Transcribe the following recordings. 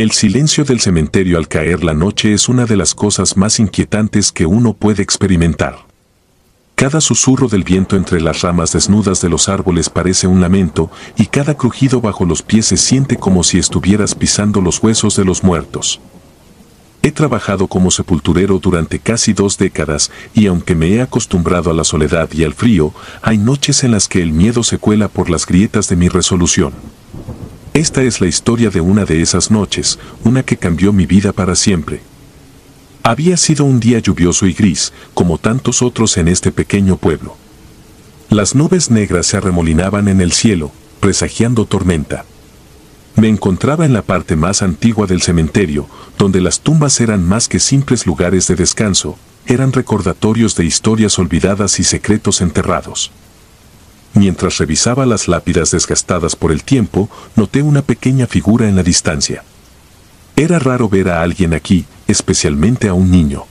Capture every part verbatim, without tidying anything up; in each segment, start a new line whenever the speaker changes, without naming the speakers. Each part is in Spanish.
El silencio del cementerio al caer la noche es una de las cosas más inquietantes que uno puede experimentar. Cada susurro del viento entre las ramas desnudas de los árboles parece un lamento, y cada crujido bajo los pies se siente como si estuvieras pisando los huesos de los muertos. He trabajado como sepulturero durante casi dos décadas, y aunque me he acostumbrado a la soledad y al frío, hay noches en las que el miedo se cuela por las grietas de mi resolución. Esta es la historia de una de esas noches, una que cambió mi vida para siempre. Había sido un día lluvioso y gris, como tantos otros en este pequeño pueblo. Las nubes negras se arremolinaban en el cielo, presagiando tormenta. Me encontraba en la parte más antigua del cementerio, donde las tumbas eran más que simples lugares de descanso, eran recordatorios de historias olvidadas y secretos enterrados. Mientras revisaba las lápidas desgastadas por el tiempo, noté una pequeña figura en la distancia. Era raro ver a alguien aquí, especialmente a un niño.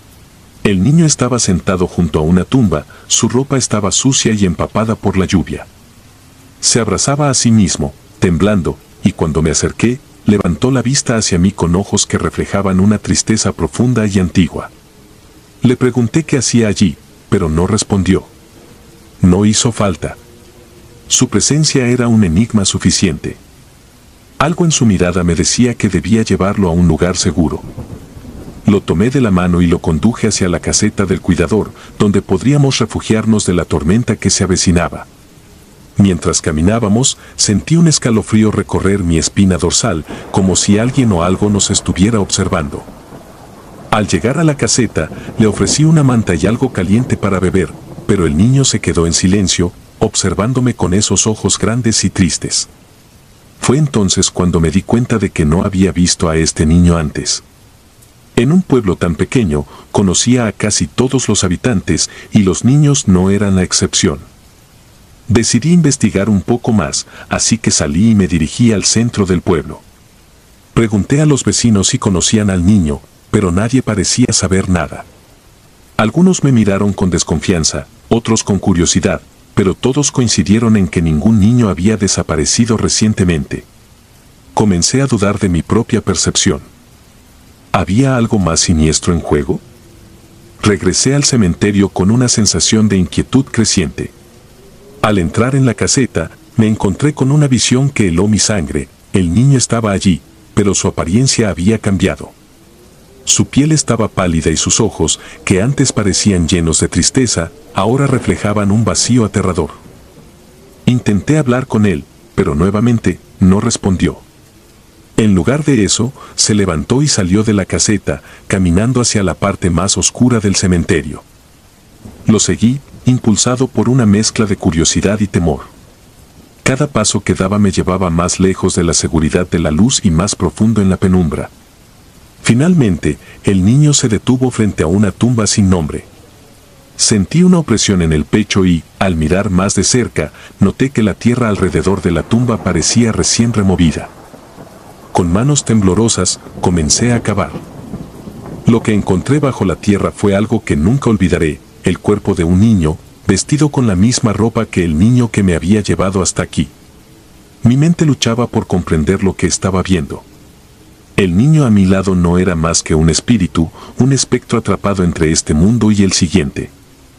El niño estaba sentado junto a una tumba, su ropa estaba sucia y empapada por la lluvia. Se abrazaba a sí mismo, temblando, y cuando me acerqué, levantó la vista hacia mí con ojos que reflejaban una tristeza profunda y antigua. Le pregunté qué hacía allí, pero no respondió. No hizo falta. Su presencia era un enigma suficiente. Algo en su mirada me decía que debía llevarlo a un lugar seguro. Lo tomé de la mano y lo conduje hacia la caseta del cuidador, donde podríamos refugiarnos de la tormenta que se avecinaba. Mientras caminábamos, sentí un escalofrío recorrer mi espina dorsal, como si alguien o algo nos estuviera observando. Al llegar a la caseta, le ofrecí una manta y algo caliente para beber, pero el niño se quedó en silencio, observándome con esos ojos grandes y tristes. Fue entonces cuando me di cuenta de que no había visto a este niño antes. En un pueblo tan pequeño, conocía a casi todos los habitantes, y los niños no eran la excepción. Decidí investigar un poco más, así que salí y me dirigí al centro del pueblo. Pregunté a los vecinos si conocían al niño, pero nadie parecía saber nada. Algunos me miraron con desconfianza, otros con curiosidad, pero todos coincidieron en que ningún niño había desaparecido recientemente. Comencé a dudar de mi propia percepción. ¿Había algo más siniestro en juego? Regresé al cementerio con una sensación de inquietud creciente. Al entrar en la caseta, me encontré con una visión que heló mi sangre. El niño estaba allí, pero su apariencia había cambiado. Su piel estaba pálida y sus ojos, que antes parecían llenos de tristeza, ahora reflejaban un vacío aterrador. Intenté hablar con él, pero nuevamente no respondió. En lugar de eso, se levantó y salió de la caseta, caminando hacia la parte más oscura del cementerio. Lo seguí, impulsado por una mezcla de curiosidad y temor. Cada paso que daba me llevaba más lejos de la seguridad de la luz y más profundo en la penumbra. Finalmente, el niño se detuvo frente a una tumba sin nombre. Sentí una opresión en el pecho y, al mirar más de cerca, noté que la tierra alrededor de la tumba parecía recién removida. Con manos temblorosas, comencé a cavar. Lo que encontré bajo la tierra fue algo que nunca olvidaré, el cuerpo de un niño, vestido con la misma ropa que el niño que me había llevado hasta aquí. Mi mente luchaba por comprender lo que estaba viendo. El niño a mi lado no era más que un espíritu, un espectro atrapado entre este mundo y el siguiente.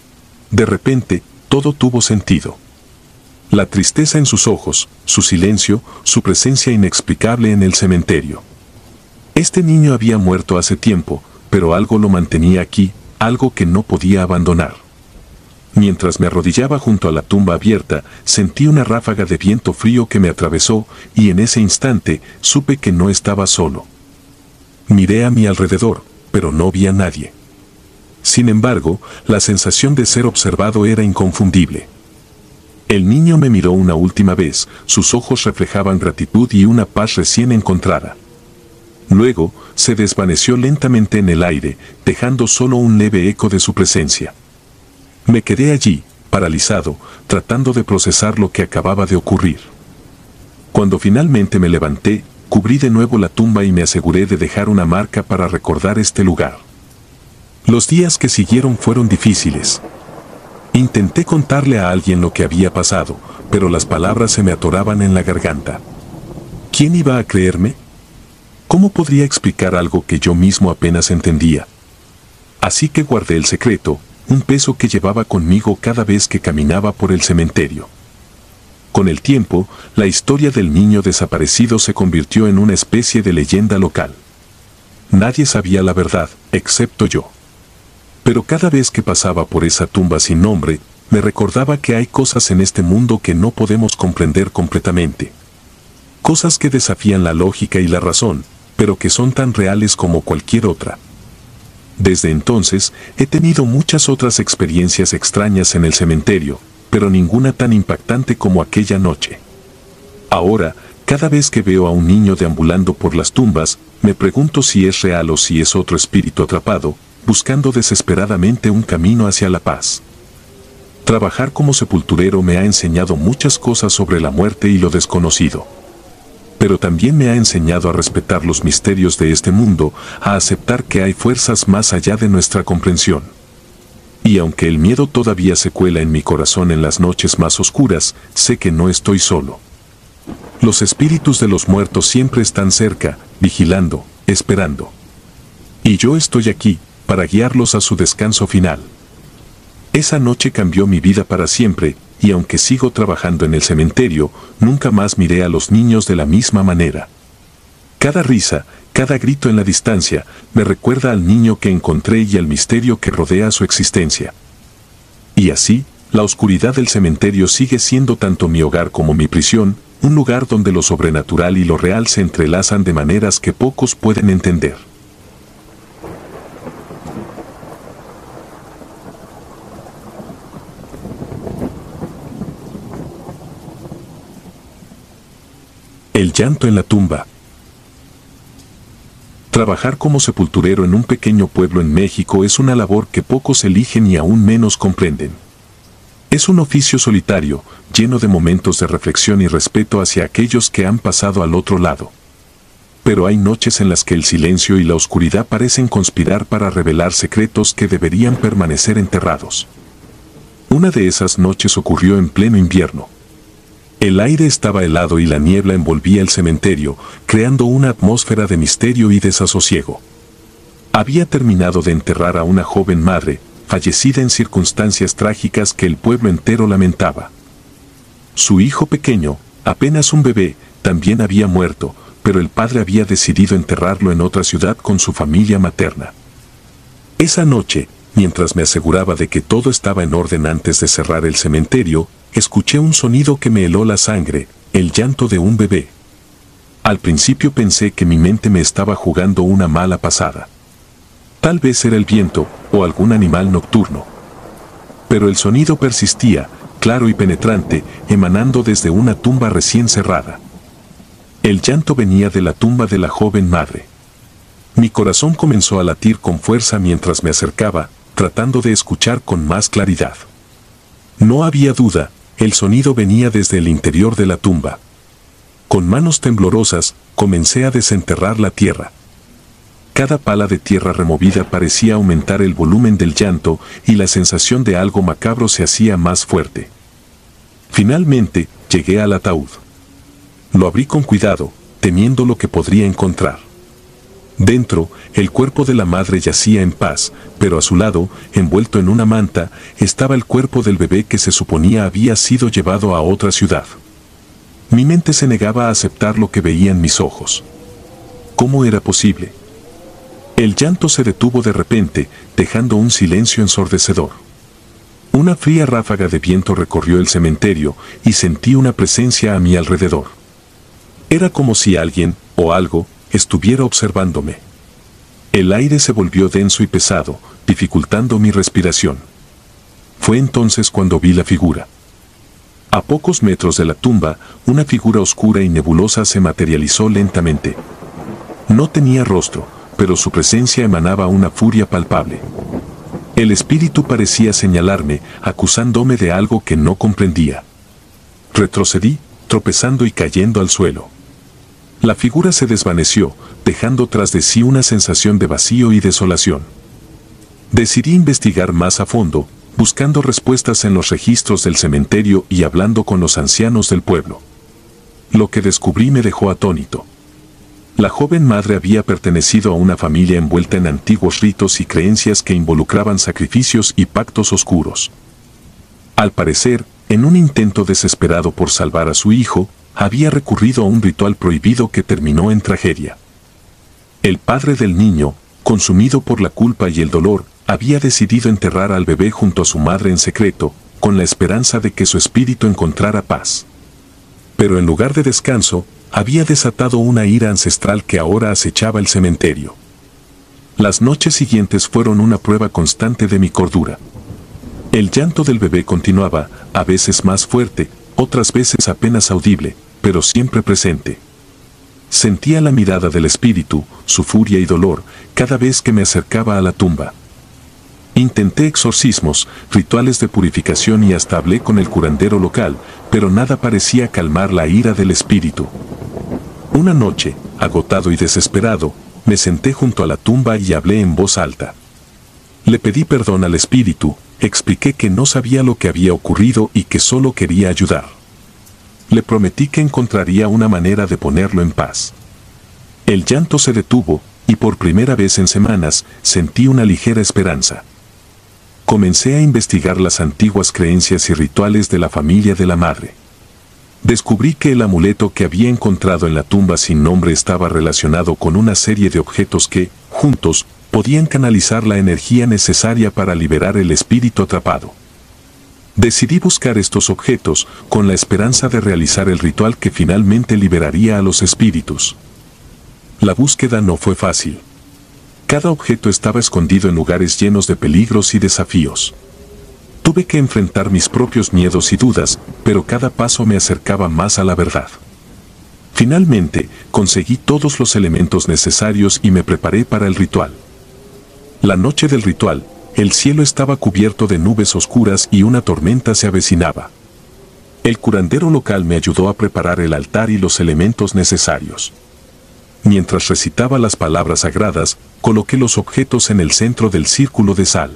De repente, todo tuvo sentido. La tristeza en sus ojos, su silencio, su presencia inexplicable en el cementerio. Este niño había muerto hace tiempo, pero algo lo mantenía aquí, algo que no podía abandonar. Mientras me arrodillaba junto a la tumba abierta, sentí una ráfaga de viento frío que me atravesó, y en ese instante supe que no estaba solo. Miré a mi alrededor, pero no vi a nadie. Sin embargo, la sensación de ser observado era inconfundible. El niño me miró una última vez, sus ojos reflejaban gratitud y una paz recién encontrada. Luego, se desvaneció lentamente en el aire, dejando solo un leve eco de su presencia. Me quedé allí, paralizado, tratando de procesar lo que acababa de ocurrir. Cuando finalmente me levanté, cubrí de nuevo la tumba y me aseguré de dejar una marca para recordar este lugar. Los días que siguieron fueron difíciles. Intenté contarle a alguien lo que había pasado, pero las palabras se me atoraban en la garganta. ¿Quién iba a creerme? ¿Cómo podría explicar algo que yo mismo apenas entendía? Así que guardé el secreto, un peso que llevaba conmigo cada vez que caminaba por el cementerio. Con el tiempo, la historia del niño desaparecido se convirtió en una especie de leyenda local. Nadie sabía la verdad, excepto yo. Pero cada vez que pasaba por esa tumba sin nombre, me recordaba que hay cosas en este mundo que no podemos comprender completamente. Cosas que desafían la lógica y la razón, pero que son tan reales como cualquier otra. Desde entonces, he tenido muchas otras experiencias extrañas en el cementerio, pero ninguna tan impactante como aquella noche. Ahora, cada vez que veo a un niño deambulando por las tumbas, me pregunto si es real o si es otro espíritu atrapado, buscando desesperadamente un camino hacia la paz. Trabajar como sepulturero me ha enseñado muchas cosas sobre la muerte y lo desconocido. Pero también me ha enseñado a respetar los misterios de este mundo, a aceptar que hay fuerzas más allá de nuestra comprensión. Y aunque el miedo todavía se cuela en mi corazón en las noches más oscuras, sé que no estoy solo. Los espíritus de los muertos siempre están cerca, vigilando, esperando. Y yo estoy aquí, para guiarlos a su descanso final. Esa noche cambió mi vida para siempre, y aunque sigo trabajando en el cementerio, nunca más miré a los niños de la misma manera. Cada risa, cada grito en la distancia, me recuerda al niño que encontré y al misterio que rodea su existencia. Y así, la oscuridad del cementerio sigue siendo tanto mi hogar como mi prisión, un lugar donde lo sobrenatural y lo real se entrelazan de maneras que pocos pueden entender. El llanto en la tumba. Trabajar como sepulturero en un pequeño pueblo en México es una labor que pocos eligen y aún menos comprenden. Es un oficio solitario, lleno de momentos de reflexión y respeto hacia aquellos que han pasado al otro lado. Pero hay noches en las que el silencio y la oscuridad parecen conspirar para revelar secretos que deberían permanecer enterrados. Una de esas noches ocurrió en pleno invierno. El aire estaba helado y la niebla envolvía el cementerio, creando una atmósfera de misterio y desasosiego. Había terminado de enterrar a una joven madre, fallecida en circunstancias trágicas que el pueblo entero lamentaba. Su hijo pequeño, apenas un bebé, también había muerto, pero el padre había decidido enterrarlo en otra ciudad con su familia materna. Esa noche, mientras me aseguraba de que todo estaba en orden antes de cerrar el cementerio, escuché un sonido que me heló la sangre, el llanto de un bebé. Al principio pensé que mi mente me estaba jugando una mala pasada. Tal vez era el viento, o algún animal nocturno. Pero el sonido persistía, claro y penetrante, emanando desde una tumba recién cerrada. El llanto venía de la tumba de la joven madre. Mi corazón comenzó a latir con fuerza mientras me acercaba, tratando de escuchar con más claridad. No había duda, el sonido venía desde el interior de la tumba. Con manos temblorosas, comencé a desenterrar la tierra. Cada pala de tierra removida parecía aumentar el volumen del llanto y la sensación de algo macabro se hacía más fuerte. Finalmente, llegué al ataúd. Lo abrí con cuidado, temiendo lo que podría encontrar. Dentro, el cuerpo de la madre yacía en paz, pero a su lado, envuelto en una manta, estaba el cuerpo del bebé que se suponía había sido llevado a otra ciudad. Mi mente se negaba a aceptar lo que veía en mis ojos. ¿Cómo era posible? El llanto se detuvo de repente, dejando un silencio ensordecedor. Una fría ráfaga de viento recorrió el cementerio y sentí una presencia a mi alrededor. Era como si alguien, o algo, estuviera observándome. El aire se volvió denso y pesado, dificultando mi respiración. Fue entonces cuando vi la figura. A pocos metros de la tumba, una figura oscura y nebulosa se materializó lentamente. No tenía rostro, pero su presencia emanaba una furia palpable. El espíritu parecía señalarme, acusándome de algo que no comprendía. Retrocedí, tropezando y cayendo al suelo. La figura se desvaneció, dejando tras de sí una sensación de vacío y desolación. Decidí investigar más a fondo, buscando respuestas en los registros del cementerio y hablando con los ancianos del pueblo. Lo que descubrí me dejó atónito. La joven madre había pertenecido a una familia envuelta en antiguos ritos y creencias que involucraban sacrificios y pactos oscuros. Al parecer, en un intento desesperado por salvar a su hijo, había recurrido a un ritual prohibido que terminó en tragedia. El padre del niño, consumido por la culpa y el dolor, había decidido enterrar al bebé junto a su madre en secreto, con la esperanza de que su espíritu encontrara paz. Pero en lugar de descanso, había desatado una ira ancestral que ahora acechaba el cementerio. Las noches siguientes fueron una prueba constante de mi cordura. El llanto del bebé continuaba, a veces más fuerte, otras veces apenas audible, pero siempre presente. Sentía la mirada del espíritu, su furia y dolor, cada vez que me acercaba a la tumba. Intenté exorcismos, rituales de purificación y hasta hablé con el curandero local, pero nada parecía calmar la ira del espíritu. Una noche, agotado y desesperado, me senté junto a la tumba y hablé en voz alta. Le pedí perdón al espíritu, expliqué que no sabía lo que había ocurrido y que solo quería ayudar. Le prometí que encontraría una manera de ponerlo en paz. El llanto se detuvo, y por primera vez en semanas, sentí una ligera esperanza. Comencé a investigar las antiguas creencias y rituales de la familia de la madre. Descubrí que el amuleto que había encontrado en la tumba sin nombre estaba relacionado con una serie de objetos que, juntos, podían canalizar la energía necesaria para liberar el espíritu atrapado. Decidí buscar estos objetos, con la esperanza de realizar el ritual que finalmente liberaría a los espíritus. La búsqueda no fue fácil. Cada objeto estaba escondido en lugares llenos de peligros y desafíos. Tuve que enfrentar mis propios miedos y dudas, pero cada paso me acercaba más a la verdad. Finalmente, conseguí todos los elementos necesarios y me preparé para el ritual. La noche del ritual, el cielo estaba cubierto de nubes oscuras y una tormenta se avecinaba. El curandero local me ayudó a preparar el altar y los elementos necesarios. Mientras recitaba las palabras sagradas, coloqué los objetos en el centro del círculo de sal.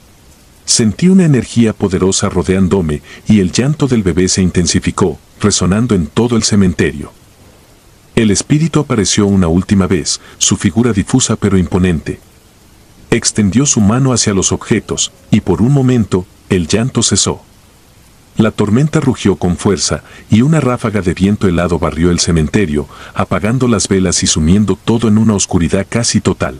Sentí una energía poderosa rodeándome y el llanto del bebé se intensificó, resonando en todo el cementerio. El espíritu apareció una última vez, su figura difusa pero imponente. Extendió su mano hacia los objetos, y por un momento, el llanto cesó. La tormenta rugió con fuerza, y una ráfaga de viento helado barrió el cementerio, apagando las velas y sumiendo todo en una oscuridad casi total.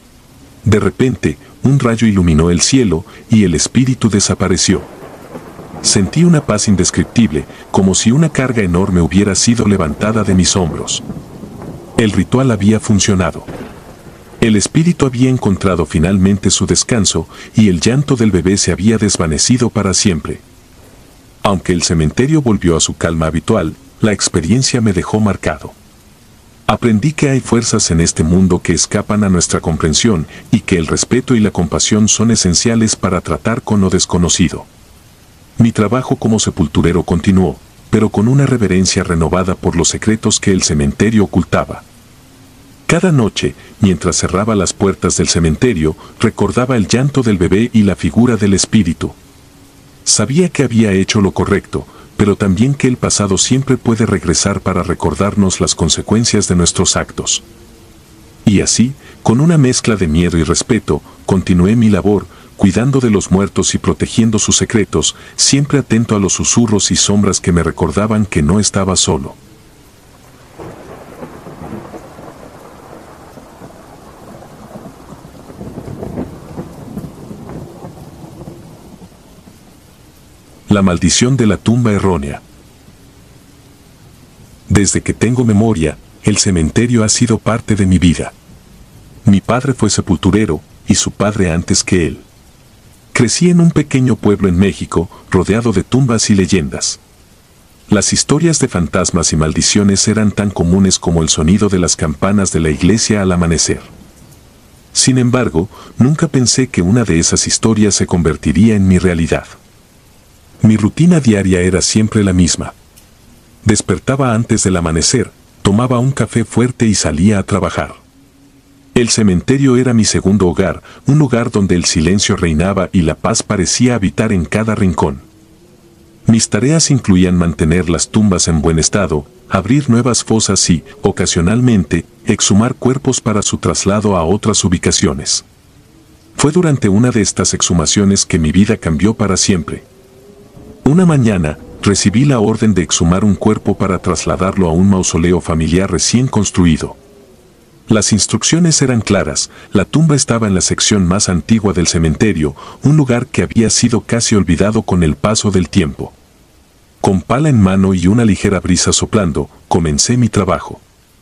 De repente, un rayo iluminó el cielo, y el espíritu desapareció. Sentí una paz indescriptible, como si una carga enorme hubiera sido levantada de mis hombros. El ritual había funcionado. El espíritu había encontrado finalmente su descanso, y el llanto del bebé se había desvanecido para siempre. Aunque el cementerio volvió a su calma habitual, la experiencia me dejó marcado. Aprendí que hay fuerzas en este mundo que escapan a nuestra comprensión y que el respeto y la compasión son esenciales para tratar con lo desconocido. Mi trabajo como sepulturero continuó, pero con una reverencia renovada por los secretos que el cementerio ocultaba. Cada noche, mientras cerraba las puertas del cementerio, recordaba el llanto del bebé y la figura del espíritu. Sabía que había hecho lo correcto, pero también que el pasado siempre puede regresar para recordarnos las consecuencias de nuestros actos. Y así, con una mezcla de miedo y respeto, continué mi labor, cuidando de los muertos y protegiendo sus secretos, siempre atento a los susurros y sombras que me recordaban que no estaba solo. La maldición de la tumba errónea. Desde que tengo memoria, el cementerio ha sido parte de mi vida. Mi padre fue sepulturero, y su padre antes que él. Crecí en un pequeño pueblo en México, rodeado de tumbas y leyendas. Las historias de fantasmas y maldiciones eran tan comunes como el sonido de las campanas de la iglesia al amanecer. Sin embargo, nunca pensé que una de esas historias se convertiría en mi realidad. Mi rutina diaria era siempre la misma. Despertaba antes del amanecer, tomaba un café fuerte y salía a trabajar. El cementerio era mi segundo hogar, un lugar donde el silencio reinaba y la paz parecía habitar en cada rincón. Mis tareas incluían mantener las tumbas en buen estado, abrir nuevas fosas y, ocasionalmente, exhumar cuerpos para su traslado a otras ubicaciones. Fue durante una de estas exhumaciones que mi vida cambió para siempre. Una mañana, recibí la orden de exhumar un cuerpo para trasladarlo a un mausoleo familiar recién construido. Las instrucciones eran claras, la tumba estaba en la sección más antigua del cementerio, un lugar que había sido casi olvidado con el paso del tiempo. Con pala en mano y una ligera brisa soplando, comencé mi trabajo.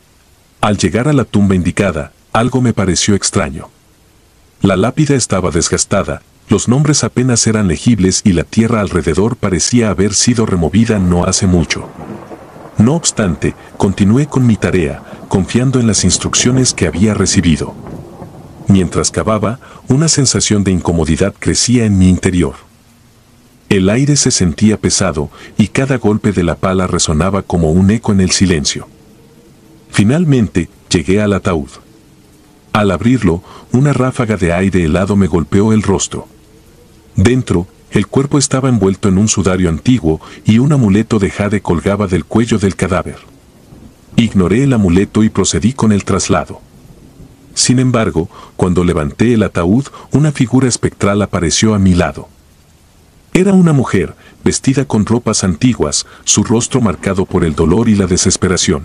Al llegar a la tumba indicada, algo me pareció extraño. La lápida estaba desgastada, los nombres apenas eran legibles y la tierra alrededor parecía haber sido removida no hace mucho. No obstante, continué con mi tarea, confiando en las instrucciones que había recibido. Mientras cavaba, una sensación de incomodidad crecía en mi interior. El aire se sentía pesado y cada golpe de la pala resonaba como un eco en el silencio. Finalmente, llegué al ataúd. Al abrirlo, una ráfaga de aire helado me golpeó el rostro. Dentro, el cuerpo estaba envuelto en un sudario antiguo y un amuleto de jade colgaba del cuello del cadáver. Ignoré el amuleto y procedí con el traslado. Sin embargo, cuando levanté el ataúd, una figura espectral apareció a mi lado. Era una mujer, vestida con ropas antiguas, su rostro marcado por el dolor y la desesperación.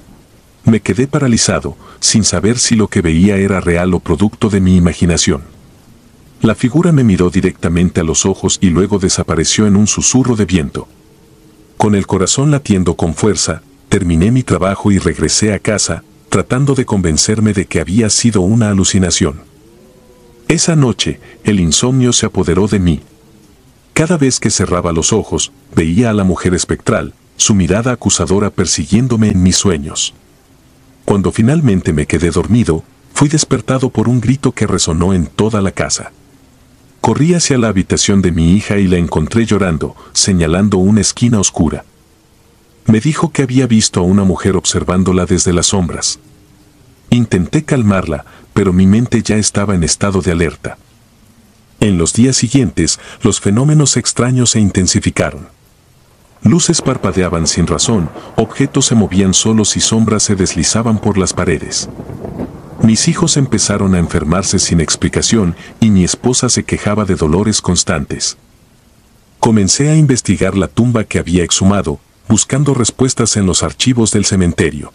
Me quedé paralizado, sin saber si lo que veía era real o producto de mi imaginación. La figura me miró directamente a los ojos y luego desapareció en un susurro de viento. Con el corazón latiendo con fuerza, terminé mi trabajo y regresé a casa, tratando de convencerme de que había sido una alucinación. Esa noche, el insomnio se apoderó de mí. Cada vez que cerraba los ojos, veía a la mujer espectral, su mirada acusadora persiguiéndome en mis sueños. Cuando finalmente me quedé dormido, fui despertado por un grito que resonó en toda la casa. Corrí hacia la habitación de mi hija y la encontré llorando, señalando una esquina oscura. Me dijo que había visto a una mujer observándola desde las sombras. Intenté calmarla, pero mi mente ya estaba en estado de alerta. En los días siguientes, los fenómenos extraños se intensificaron. Luces parpadeaban sin razón, objetos se movían solos y sombras se deslizaban por las paredes. Mis hijos empezaron a enfermarse sin explicación y mi esposa se quejaba de dolores constantes. Comencé a investigar la tumba que había exhumado, buscando respuestas en los archivos del cementerio.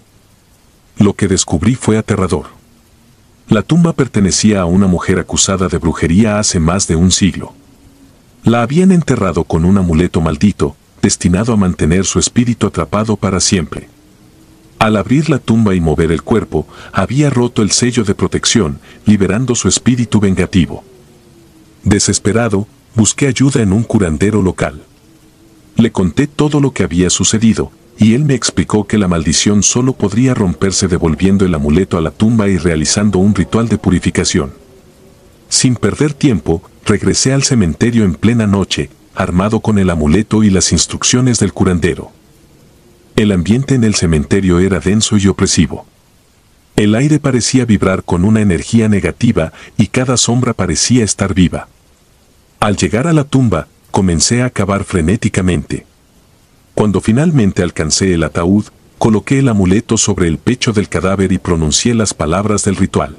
Lo que descubrí fue aterrador. La tumba pertenecía a una mujer acusada de brujería hace más de un siglo. La habían enterrado con un amuleto maldito, destinado a mantener su espíritu atrapado para siempre. Al abrir la tumba y mover el cuerpo, había roto el sello de protección, liberando su espíritu vengativo. Desesperado, busqué ayuda en un curandero local. Le conté todo lo que había sucedido, y él me explicó que la maldición solo podría romperse devolviendo el amuleto a la tumba y realizando un ritual de purificación. Sin perder tiempo, regresé al cementerio en plena noche, armado con el amuleto y las instrucciones del curandero. El ambiente en el cementerio era denso y opresivo. El aire parecía vibrar con una energía negativa y cada sombra parecía estar viva. Al llegar a la tumba, comencé a cavar frenéticamente. Cuando finalmente alcancé el ataúd, coloqué el amuleto sobre el pecho del cadáver y pronuncié las palabras del ritual.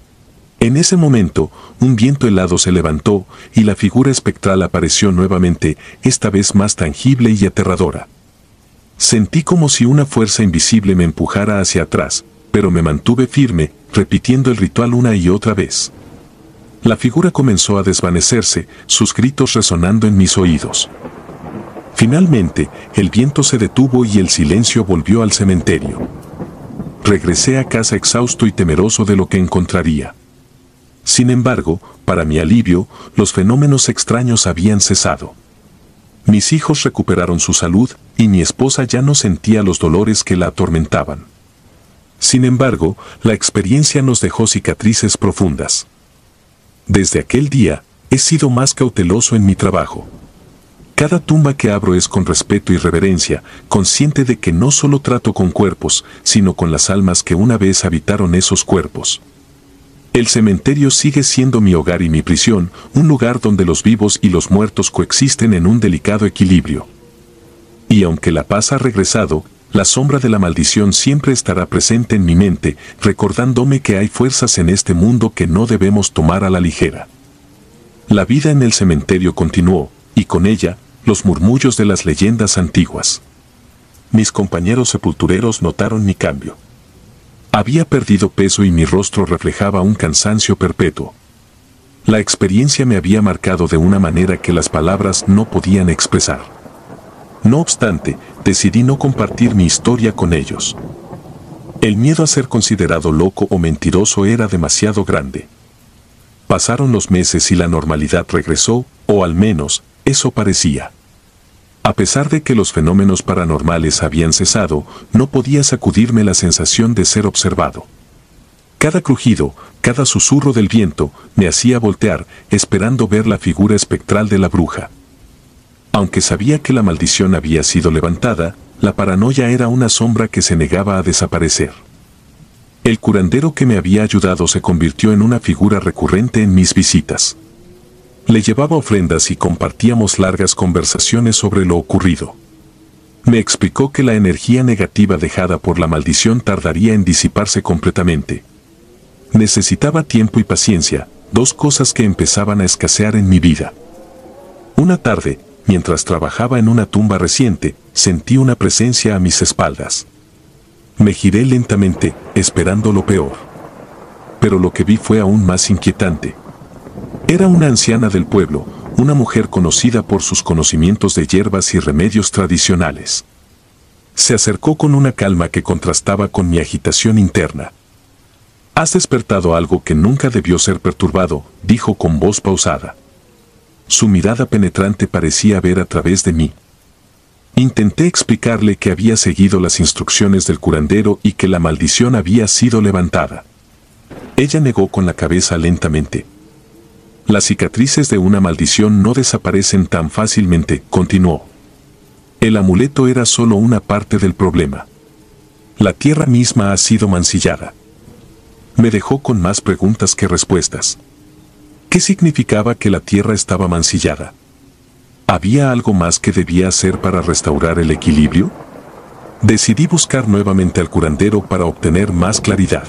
En ese momento, un viento helado se levantó y la figura espectral apareció nuevamente, esta vez más tangible y aterradora. Sentí como si una fuerza invisible me empujara hacia atrás, pero me mantuve firme, repitiendo el ritual una y otra vez. La figura comenzó a desvanecerse, sus gritos resonando en mis oídos. Finalmente, el viento se detuvo y el silencio volvió al cementerio. Regresé a casa exhausto y temeroso de lo que encontraría. Sin embargo, para mi alivio, los fenómenos extraños habían cesado. Mis hijos recuperaron su salud y mi esposa ya no sentía los dolores que la atormentaban. Sin embargo, la experiencia nos dejó cicatrices profundas. Desde aquel día, he sido más cauteloso en mi trabajo. Cada tumba que abro es con respeto y reverencia, consciente de que no solo trato con cuerpos, sino con las almas que una vez habitaron esos cuerpos. El cementerio sigue siendo mi hogar y mi prisión, un lugar donde los vivos y los muertos coexisten en un delicado equilibrio. Y aunque la paz ha regresado, la sombra de la maldición siempre estará presente en mi mente, recordándome que hay fuerzas en este mundo que no debemos tomar a la ligera. La vida en el cementerio continuó, y con ella, los murmullos de las leyendas antiguas. Mis compañeros sepultureros notaron mi cambio. Había perdido peso y mi rostro reflejaba un cansancio perpetuo. La experiencia me había marcado de una manera que las palabras no podían expresar. No obstante, decidí no compartir mi historia con ellos. El miedo a ser considerado loco o mentiroso era demasiado grande. Pasaron los meses y la normalidad regresó, o al menos, eso parecía. A pesar de que los fenómenos paranormales habían cesado, no podía sacudirme la sensación de ser observado. Cada crujido, cada susurro del viento, me hacía voltear, esperando ver la figura espectral de la bruja. Aunque sabía que la maldición había sido levantada, la paranoia era una sombra que se negaba a desaparecer. El curandero que me había ayudado se convirtió en una figura recurrente en mis visitas. Le llevaba ofrendas y compartíamos largas conversaciones sobre lo ocurrido. Me explicó que la energía negativa dejada por la maldición tardaría en disiparse completamente. Necesitaba tiempo y paciencia, dos cosas que empezaban a escasear en mi vida. Una tarde, mientras trabajaba en una tumba reciente, sentí una presencia a mis espaldas. Me giré lentamente, esperando lo peor. Pero lo que vi fue aún más inquietante. Era una anciana del pueblo, una mujer conocida por sus conocimientos de hierbas y remedios tradicionales. Se acercó con una calma que contrastaba con mi agitación interna. «Has despertado algo que nunca debió ser perturbado», dijo con voz pausada. Su mirada penetrante parecía ver a través de mí. Intenté explicarle que había seguido las instrucciones del curandero y que la maldición había sido levantada. Ella negó con la cabeza lentamente. «Las cicatrices de una maldición no desaparecen tan fácilmente», continuó. «El amuleto era solo una parte del problema. La tierra misma ha sido mancillada». Me dejó con más preguntas que respuestas. ¿Qué significaba que la tierra estaba mancillada? ¿Había algo más que debía hacer para restaurar el equilibrio? Decidí buscar nuevamente al curandero para obtener más claridad.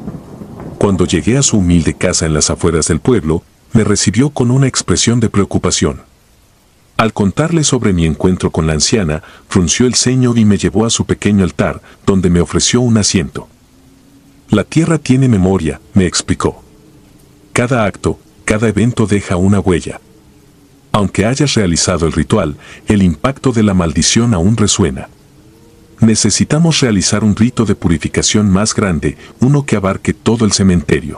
Cuando llegué a su humilde casa en las afueras del pueblo, me recibió con una expresión de preocupación. Al contarle sobre mi encuentro con la anciana, frunció el ceño y me llevó a su pequeño altar, donde me ofreció un asiento. «La tierra tiene memoria», me explicó. «Cada acto, cada evento deja una huella. Aunque hayas realizado el ritual, el impacto de la maldición aún resuena. Necesitamos realizar un rito de purificación más grande, uno que abarque todo el cementerio».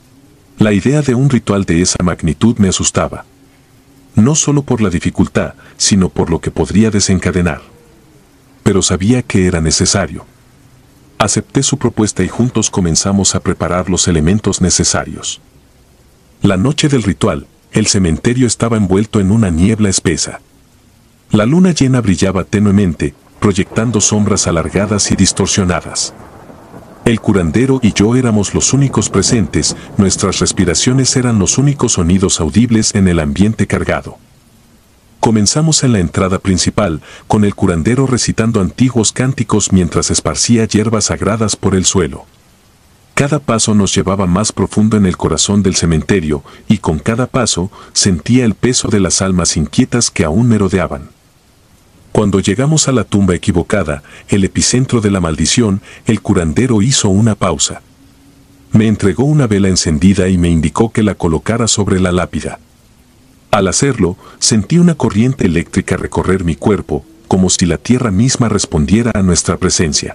La idea de un ritual de esa magnitud me asustaba. No solo por la dificultad, sino por lo que podría desencadenar. Pero sabía que era necesario. Acepté su propuesta y juntos comenzamos a preparar los elementos necesarios. La noche del ritual, el cementerio estaba envuelto en una niebla espesa. La luna llena brillaba tenuemente, proyectando sombras alargadas y distorsionadas. El curandero y yo éramos los únicos presentes, nuestras respiraciones eran los únicos sonidos audibles en el ambiente cargado. Comenzamos en la entrada principal, con el curandero recitando antiguos cánticos mientras esparcía hierbas sagradas por el suelo. Cada paso nos llevaba más profundo en el corazón del cementerio, y con cada paso sentía el peso de las almas inquietas que aún me rodeaban. Cuando llegamos a la tumba equivocada, el epicentro de la maldición, el curandero hizo una pausa. Me entregó una vela encendida y me indicó que la colocara sobre la lápida. Al hacerlo, sentí una corriente eléctrica recorrer mi cuerpo, como si la tierra misma respondiera a nuestra presencia.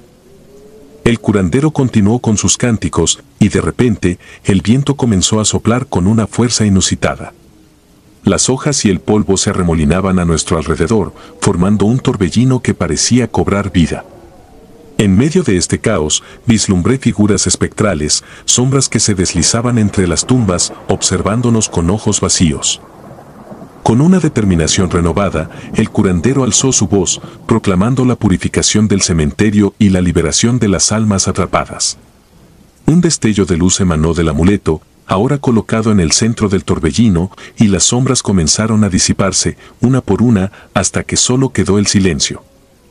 El curandero continuó con sus cánticos, y de repente, el viento comenzó a soplar con una fuerza inusitada. Las hojas y el polvo se arremolinaban a nuestro alrededor, formando un torbellino que parecía cobrar vida. En medio de este caos, vislumbré figuras espectrales, sombras que se deslizaban entre las tumbas, observándonos con ojos vacíos. Con una determinación renovada, el curandero alzó su voz, proclamando la purificación del cementerio y la liberación de las almas atrapadas. Un destello de luz emanó del amuleto, ahora colocado en el centro del torbellino, y las sombras comenzaron a disiparse, una por una, hasta que solo quedó el silencio.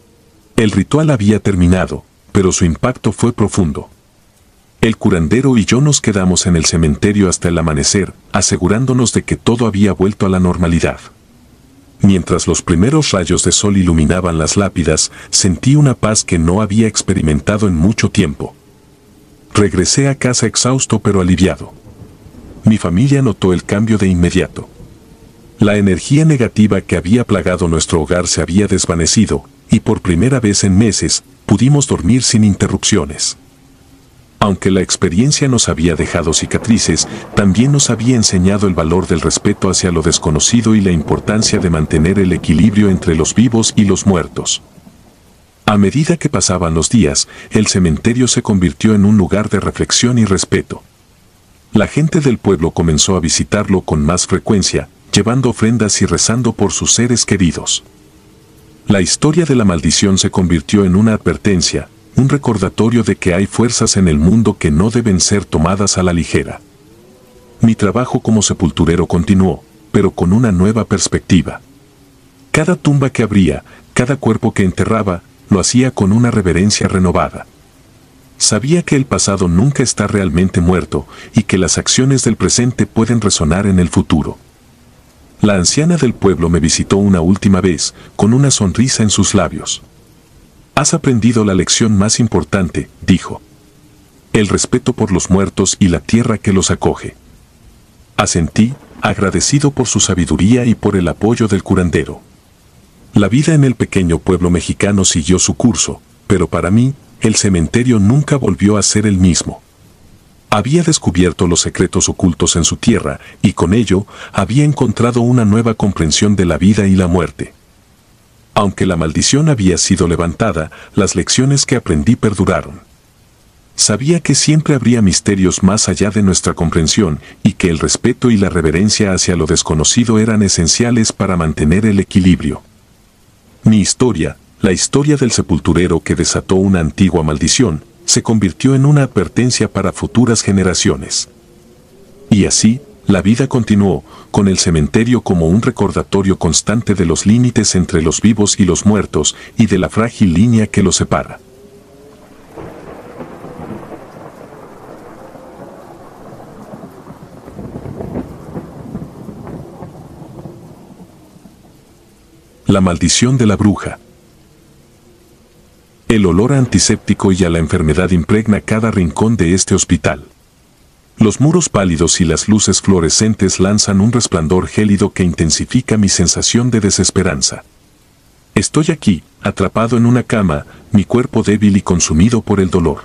El ritual había terminado, pero su impacto fue profundo. El curandero y yo nos quedamos en el cementerio hasta el amanecer, asegurándonos de que todo había vuelto a la normalidad. Mientras los primeros rayos de sol iluminaban las lápidas, sentí una paz que no había experimentado en mucho tiempo. Regresé a casa exhausto pero aliviado. Mi familia notó el cambio de inmediato. La energía negativa que había plagado nuestro hogar se había desvanecido, y por primera vez en meses, pudimos dormir sin interrupciones. Aunque la experiencia nos había dejado cicatrices, también nos había enseñado el valor del respeto hacia lo desconocido y la importancia de mantener el equilibrio entre los vivos y los muertos. A medida que pasaban los días, el cementerio se convirtió en un lugar de reflexión y respeto. La gente del pueblo comenzó a visitarlo con más frecuencia, llevando ofrendas y rezando por sus seres queridos. La historia de la maldición se convirtió en una advertencia, un recordatorio de que hay fuerzas en el mundo que no deben ser tomadas a la ligera. Mi trabajo como sepulturero continuó, pero con una nueva perspectiva. Cada tumba que abría, cada cuerpo que enterraba, lo hacía con una reverencia renovada. Sabía que el pasado nunca está realmente muerto y que las acciones del presente pueden resonar en el futuro. La anciana del pueblo me visitó una última vez, con una sonrisa en sus labios. «Has aprendido la lección más importante», dijo. «El respeto por los muertos y la tierra que los acoge». Asentí, agradecido por su sabiduría y por el apoyo del curandero. La vida en el pequeño pueblo mexicano siguió su curso, pero para mí, el cementerio nunca volvió a ser el mismo. Había descubierto los secretos ocultos en su tierra, y con ello, había encontrado una nueva comprensión de la vida y la muerte. Aunque la maldición había sido levantada, las lecciones que aprendí perduraron. Sabía que siempre habría misterios más allá de nuestra comprensión, y que el respeto y la reverencia hacia lo desconocido eran esenciales para mantener el equilibrio. Mi historia, la historia del sepulturero que desató una antigua maldición, se convirtió en una advertencia para futuras generaciones. Y así, la vida continuó, con el cementerio como un recordatorio constante de los límites entre los vivos y los muertos, y de la frágil línea que los separa. La maldición de la bruja. El olor a antiséptico y a la enfermedad impregna cada rincón de este hospital. Los muros pálidos y las luces fluorescentes lanzan un resplandor gélido que intensifica mi sensación de desesperanza. Estoy aquí, atrapado en una cama, mi cuerpo débil y consumido por el dolor.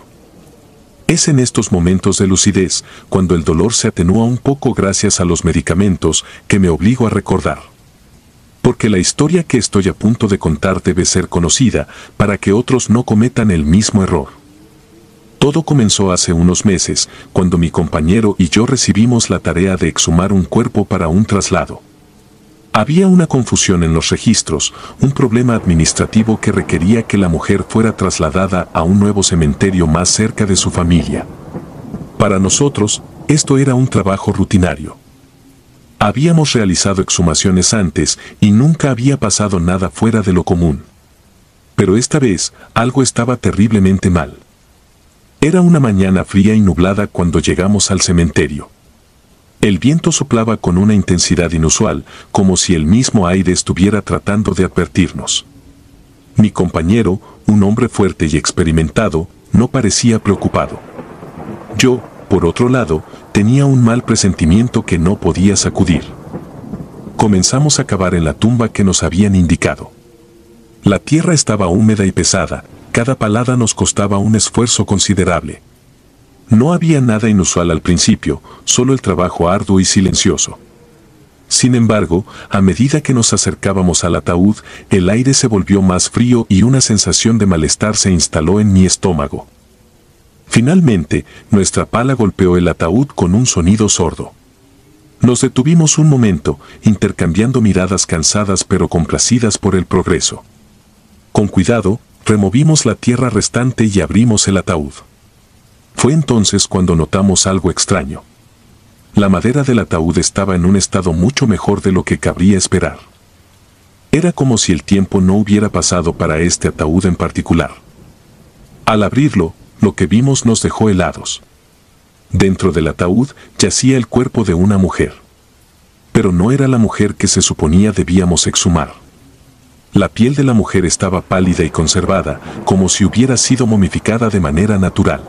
Es en estos momentos de lucidez, cuando el dolor se atenúa un poco gracias a los medicamentos, que me obligo a recordar. Porque la historia que estoy a punto de contar debe ser conocida, para que otros no cometan el mismo error. Todo comenzó hace unos meses, cuando mi compañero y yo recibimos la tarea de exhumar un cuerpo para un traslado. Había una confusión en los registros, un problema administrativo que requería que la mujer fuera trasladada a un nuevo cementerio más cerca de su familia. Para nosotros, esto era un trabajo rutinario. Habíamos realizado exhumaciones antes y nunca había pasado nada fuera de lo común. Pero esta vez, algo estaba terriblemente mal. Era una mañana fría y nublada cuando llegamos al cementerio. El viento soplaba con una intensidad inusual, como si el mismo aire estuviera tratando de advertirnos. Mi compañero, un hombre fuerte y experimentado, no parecía preocupado. Yo, por otro lado, tenía un mal presentimiento que no podía sacudir. Comenzamos a cavar en la tumba que nos habían indicado. La tierra estaba húmeda y pesada. Cada palada nos costaba un esfuerzo considerable. No había nada inusual al principio, solo el trabajo arduo y silencioso. Sin embargo, a medida que nos acercábamos al ataúd, el aire se volvió más frío y una sensación de malestar se instaló en mi estómago. Finalmente, nuestra pala golpeó el ataúd con un sonido sordo. Nos detuvimos un momento, intercambiando miradas cansadas pero complacidas por el progreso. Con cuidado, removimos la tierra restante y abrimos el ataúd. Fue entonces cuando notamos algo extraño. La madera del ataúd estaba en un estado mucho mejor de lo que cabría esperar. Era como si el tiempo no hubiera pasado para este ataúd en particular. Al abrirlo, lo que vimos nos dejó helados. Dentro del ataúd yacía el cuerpo de una mujer. Pero no era la mujer que se suponía debíamos exhumar. La piel de la mujer estaba pálida y conservada, como si hubiera sido momificada de manera natural.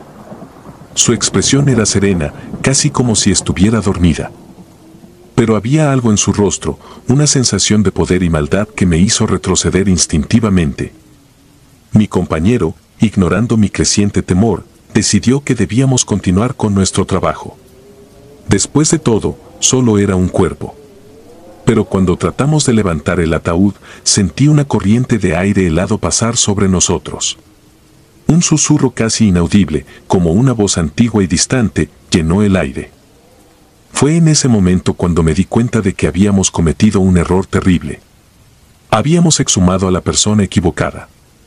Su expresión era serena, casi como si estuviera dormida. Pero había algo en su rostro, una sensación de poder y maldad que me hizo retroceder instintivamente. Mi compañero, ignorando mi creciente temor, decidió que debíamos continuar con nuestro trabajo. Después de todo, solo era un cuerpo. Pero cuando tratamos de levantar el ataúd, sentí una corriente de aire helado pasar sobre nosotros. Un susurro casi inaudible, como una voz antigua y distante, llenó el aire. Fue en ese momento cuando me di cuenta de que habíamos cometido un error terrible. Habíamos exhumado a la persona equivocada.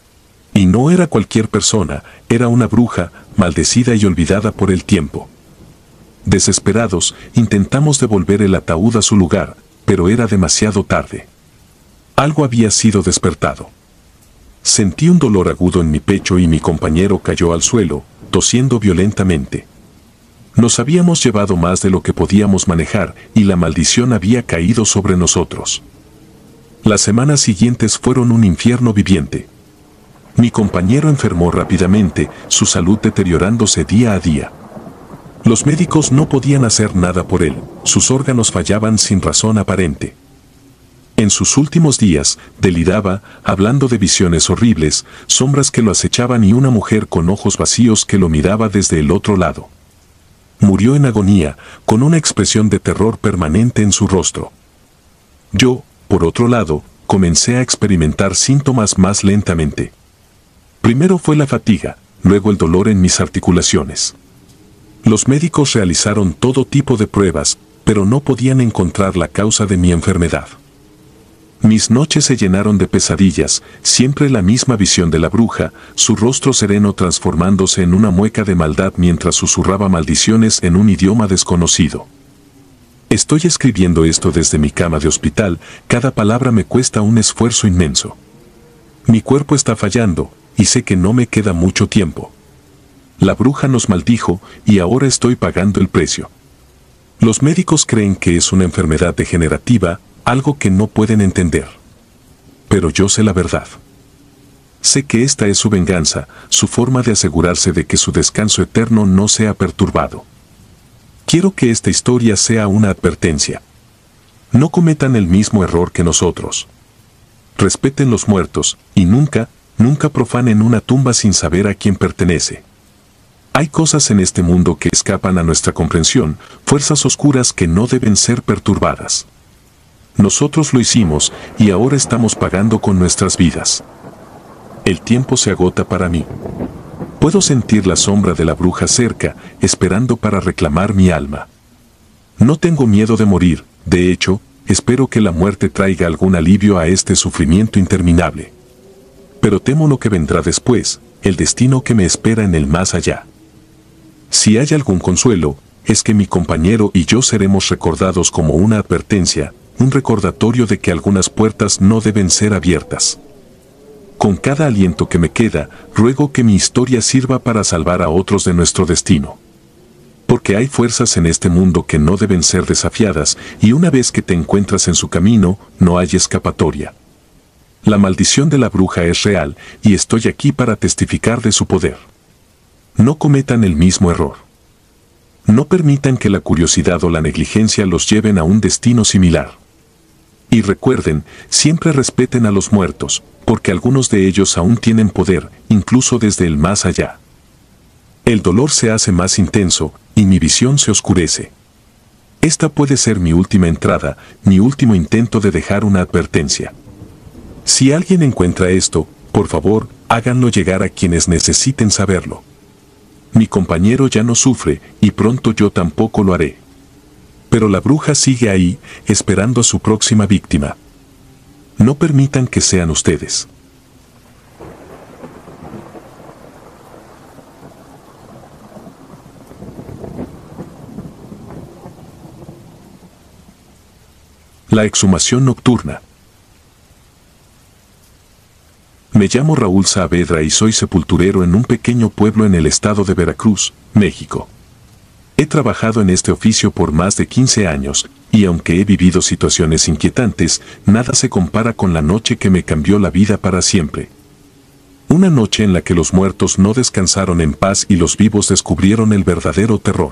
Y no era cualquier persona, era una bruja, maldecida y olvidada por el tiempo. Desesperados, intentamos devolver el ataúd a su lugar, pero era demasiado tarde. Algo había sido despertado. Sentí un dolor agudo en mi pecho y mi compañero cayó al suelo, tosiendo violentamente. Nos habíamos llevado más de lo que podíamos manejar y la maldición había caído sobre nosotros. Las semanas siguientes fueron un infierno viviente. Mi compañero enfermó rápidamente, su salud deteriorándose día a día. Los médicos no podían hacer nada por él, sus órganos fallaban sin razón aparente. En sus últimos días, deliraba, hablando de visiones horribles, sombras que lo acechaban y una mujer con ojos vacíos que lo miraba desde el otro lado. Murió en agonía, con una expresión de terror permanente en su rostro. Yo, por otro lado, comencé a experimentar síntomas más lentamente. Primero fue la fatiga, luego el dolor en mis articulaciones. Los médicos realizaron todo tipo de pruebas, pero no podían encontrar la causa de mi enfermedad. Mis noches se llenaron de pesadillas, siempre la misma visión de la bruja, su rostro sereno transformándose en una mueca de maldad mientras susurraba maldiciones en un idioma desconocido. Estoy escribiendo esto desde mi cama de hospital, cada palabra me cuesta un esfuerzo inmenso. Mi cuerpo está fallando, y sé que no me queda mucho tiempo. La bruja nos maldijo, y ahora estoy pagando el precio. Los médicos creen que es una enfermedad degenerativa, algo que no pueden entender. Pero yo sé la verdad. Sé que esta es su venganza, su forma de asegurarse de que su descanso eterno no sea perturbado. Quiero que esta historia sea una advertencia. No cometan el mismo error que nosotros. Respeten los muertos, y nunca, nunca profanen una tumba sin saber a quién pertenece. Hay cosas en este mundo que escapan a nuestra comprensión, fuerzas oscuras que no deben ser perturbadas. Nosotros lo hicimos, y ahora estamos pagando con nuestras vidas. El tiempo se agota para mí. Puedo sentir la sombra de la bruja cerca, esperando para reclamar mi alma. No tengo miedo de morir, de hecho, espero que la muerte traiga algún alivio a este sufrimiento interminable. Pero temo lo que vendrá después, el destino que me espera en el más allá. Si hay algún consuelo, es que mi compañero y yo seremos recordados como una advertencia, un recordatorio de que algunas puertas no deben ser abiertas. Con cada aliento que me queda, ruego que mi historia sirva para salvar a otros de nuestro destino. Porque hay fuerzas en este mundo que no deben ser desafiadas, y una vez que te encuentras en su camino, no hay escapatoria. La maldición de la bruja es real, y estoy aquí para testificar de su poder. No cometan el mismo error. No permitan que la curiosidad o la negligencia los lleven a un destino similar. Y recuerden, siempre respeten a los muertos, porque algunos de ellos aún tienen poder, incluso desde el más allá. El dolor se hace más intenso, y mi visión se oscurece. Esta puede ser mi última entrada, mi último intento de dejar una advertencia. Si alguien encuentra esto, por favor, háganlo llegar a quienes necesiten saberlo. Mi compañero ya no sufre, y pronto yo tampoco lo haré. Pero la bruja sigue ahí, esperando a su próxima víctima. No permitan que sean ustedes. La exhumación nocturna. Me llamo Raúl Saavedra y soy sepulturero en un pequeño pueblo en el estado de Veracruz, México. He trabajado en este oficio por más de quince años, y aunque he vivido situaciones inquietantes, nada se compara con la noche que me cambió la vida para siempre. Una noche en la que los muertos no descansaron en paz y los vivos descubrieron el verdadero terror.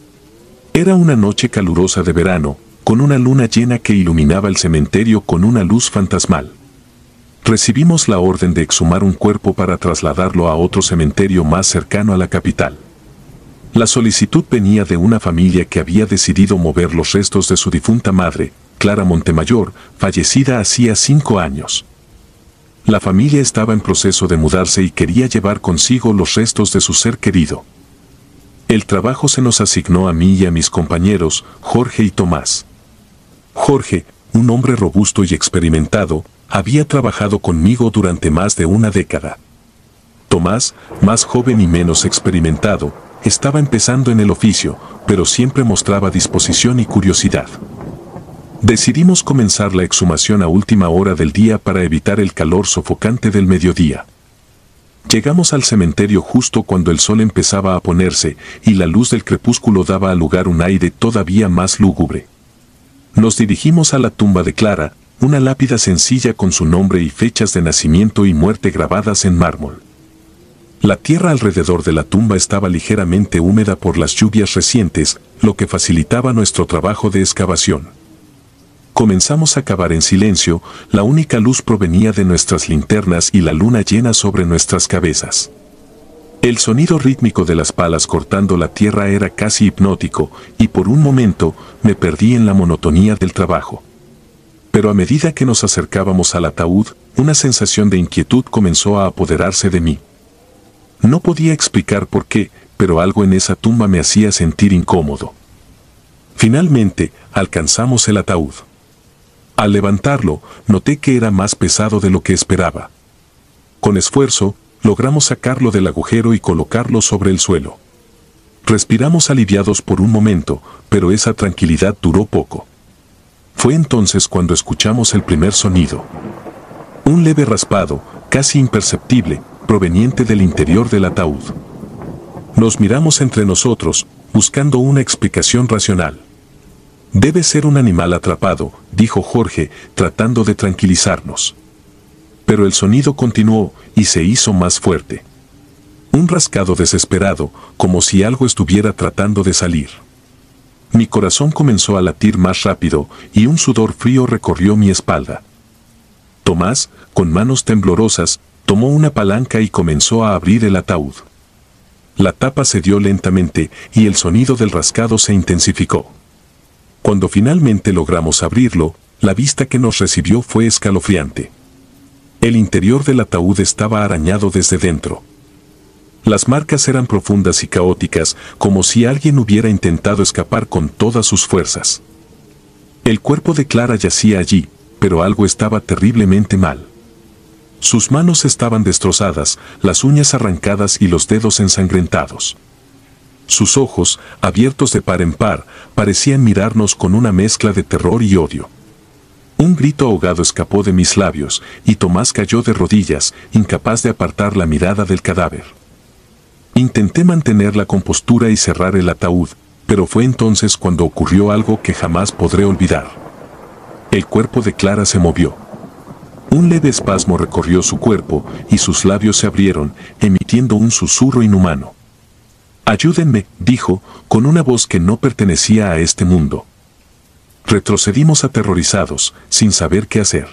Era una noche calurosa de verano, con una luna llena que iluminaba el cementerio con una luz fantasmal. Recibimos la orden de exhumar un cuerpo para trasladarlo a otro cementerio más cercano a la capital. La solicitud venía de una familia que había decidido mover los restos de su difunta madre, Clara Montemayor, fallecida hacía cinco años. La familia estaba en proceso de mudarse y quería llevar consigo los restos de su ser querido. El trabajo se nos asignó a mí y a mis compañeros, Jorge y Tomás. Jorge, un hombre robusto y experimentado, había trabajado conmigo durante más de una década. Tomás, más joven y menos experimentado, estaba empezando en el oficio, pero siempre mostraba disposición y curiosidad. Decidimos comenzar la exhumación a última hora del día para evitar el calor sofocante del mediodía. Llegamos al cementerio justo cuando el sol empezaba a ponerse y la luz del crepúsculo daba al lugar un aire todavía más lúgubre. Nos dirigimos a la tumba de Clara, una lápida sencilla con su nombre y fechas de nacimiento y muerte grabadas en mármol. La tierra alrededor de la tumba estaba ligeramente húmeda por las lluvias recientes, lo que facilitaba nuestro trabajo de excavación. Comenzamos a cavar en silencio, la única luz provenía de nuestras linternas y la luna llena sobre nuestras cabezas. El sonido rítmico de las palas cortando la tierra era casi hipnótico, y por un momento me perdí en la monotonía del trabajo. Pero a medida que nos acercábamos al ataúd, una sensación de inquietud comenzó a apoderarse de mí. No podía explicar por qué, pero algo en esa tumba me hacía sentir incómodo. Finalmente, alcanzamos el ataúd. Al levantarlo, noté que era más pesado de lo que esperaba. Con esfuerzo, logramos sacarlo del agujero y colocarlo sobre el suelo. Respiramos aliviados por un momento, pero esa tranquilidad duró poco. Fue entonces cuando escuchamos el primer sonido. Un leve raspado, casi imperceptible, proveniente del interior del ataúd. Nos miramos entre nosotros, buscando una explicación racional. Debe ser un animal atrapado, dijo Jorge, tratando de tranquilizarnos. Pero el sonido continuó y se hizo más fuerte. Un rascado desesperado, como si algo estuviera tratando de salir. Mi corazón comenzó a latir más rápido y un sudor frío recorrió mi espalda. Tomás, con manos temblorosas, tomó una palanca y comenzó a abrir el ataúd. La tapa cedió lentamente y el sonido del rascado se intensificó. Cuando finalmente logramos abrirlo, la vista que nos recibió fue escalofriante. El interior del ataúd estaba arañado desde dentro. Las marcas eran profundas y caóticas, como si alguien hubiera intentado escapar con todas sus fuerzas. El cuerpo de Clara yacía allí, pero algo estaba terriblemente mal. Sus manos estaban destrozadas, las uñas arrancadas y los dedos ensangrentados. Sus ojos, abiertos de par en par, parecían mirarnos con una mezcla de terror y odio. Un grito ahogado escapó de mis labios, y Tomás cayó de rodillas, incapaz de apartar la mirada del cadáver. Intenté mantener la compostura y cerrar el ataúd, pero fue entonces cuando ocurrió algo que jamás podré olvidar. El cuerpo de Clara se movió. Un leve espasmo recorrió su cuerpo y sus labios se abrieron, emitiendo un susurro inhumano. «Ayúdenme», dijo, con una voz que no pertenecía a este mundo. Retrocedimos aterrorizados, sin saber qué hacer.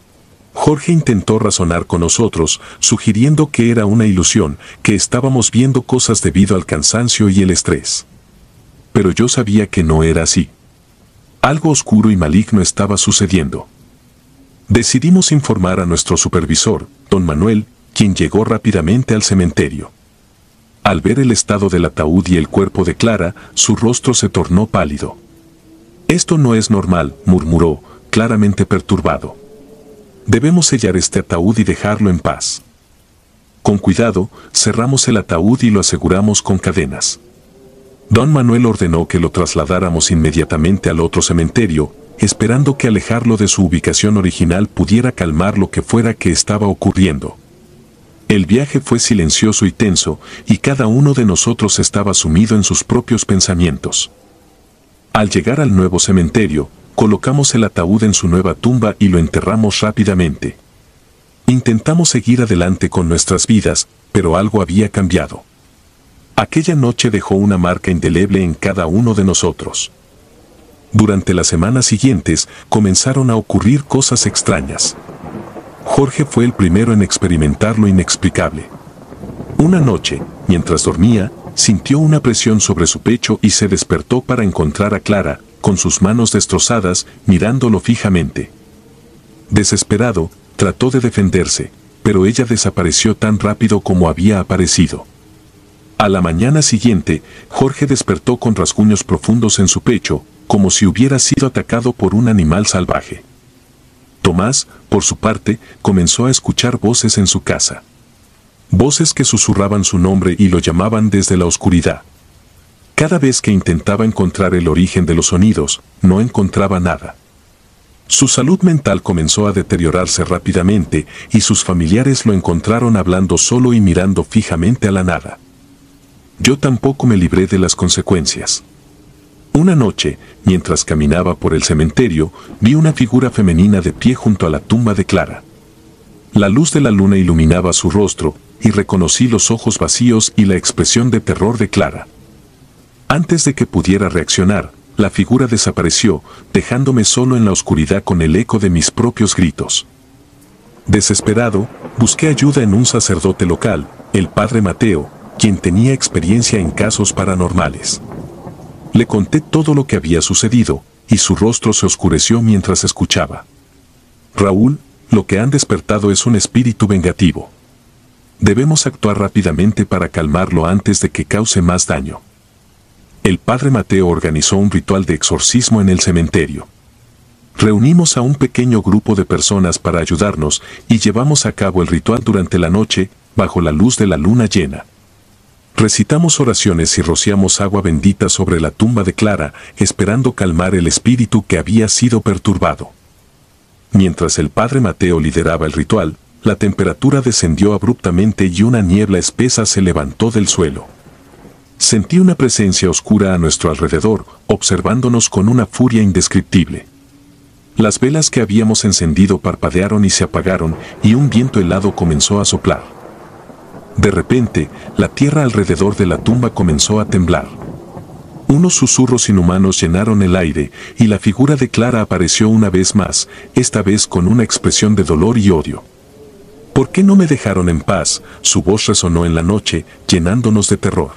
Jorge intentó razonar con nosotros, sugiriendo que era una ilusión, que estábamos viendo cosas debido al cansancio y el estrés. Pero yo sabía que no era así. Algo oscuro y maligno estaba sucediendo. Decidimos informar a nuestro supervisor, don Manuel, quien llegó rápidamente al cementerio. Al ver el estado del ataúd y el cuerpo de Clara, su rostro se tornó pálido. «Esto no es normal», murmuró, claramente perturbado. «Debemos sellar este ataúd y dejarlo en paz». Con cuidado, cerramos el ataúd y lo aseguramos con cadenas. Don Manuel ordenó que lo trasladáramos inmediatamente al otro cementerio, esperando que alejarlo de su ubicación original pudiera calmar lo que fuera que estaba ocurriendo. El viaje fue silencioso y tenso, y cada uno de nosotros estaba sumido en sus propios pensamientos. Al llegar al nuevo cementerio, colocamos el ataúd en su nueva tumba y lo enterramos rápidamente. Intentamos seguir adelante con nuestras vidas, pero algo había cambiado. Aquella noche dejó una marca indeleble en cada uno de nosotros. Durante las semanas siguientes, comenzaron a ocurrir cosas extrañas. Jorge fue el primero en experimentar lo inexplicable. Una noche, mientras dormía, sintió una presión sobre su pecho y se despertó para encontrar a Clara, con sus manos destrozadas, mirándolo fijamente. Desesperado, trató de defenderse, pero ella desapareció tan rápido como había aparecido. A la mañana siguiente, Jorge despertó con rasguños profundos en su pecho, como si hubiera sido atacado por un animal salvaje. Tomás, por su parte, comenzó a escuchar voces en su casa. Voces que susurraban su nombre y lo llamaban desde la oscuridad. Cada vez que intentaba encontrar el origen de los sonidos, no encontraba nada. Su salud mental comenzó a deteriorarse rápidamente y sus familiares lo encontraron hablando solo y mirando fijamente a la nada. Yo tampoco me libré de las consecuencias. Una noche, mientras caminaba por el cementerio, vi una figura femenina de pie junto a la tumba de Clara. La luz de la luna iluminaba su rostro, y reconocí los ojos vacíos y la expresión de terror de Clara. Antes de que pudiera reaccionar, la figura desapareció, dejándome solo en la oscuridad con el eco de mis propios gritos. Desesperado, busqué ayuda en un sacerdote local, el padre Mateo, quien tenía experiencia en casos paranormales. Le conté todo lo que había sucedido, y su rostro se oscureció mientras escuchaba. Raúl, lo que han despertado es un espíritu vengativo. Debemos actuar rápidamente para calmarlo antes de que cause más daño. El padre Mateo organizó un ritual de exorcismo en el cementerio. Reunimos a un pequeño grupo de personas para ayudarnos y llevamos a cabo el ritual durante la noche, bajo la luz de la luna llena. Recitamos oraciones y rociamos agua bendita sobre la tumba de Clara, esperando calmar el espíritu que había sido perturbado. Mientras el padre Mateo lideraba el ritual, la temperatura descendió abruptamente y una niebla espesa se levantó del suelo. Sentí una presencia oscura a nuestro alrededor, observándonos con una furia indescriptible. Las velas que habíamos encendido parpadearon y se apagaron, y un viento helado comenzó a soplar. De repente, la tierra alrededor de la tumba comenzó a temblar. Unos susurros inhumanos llenaron el aire, y la figura de Clara apareció una vez más, esta vez con una expresión de dolor y odio. ¿Por qué no me dejaron en paz? Su voz resonó en la noche, llenándonos de terror.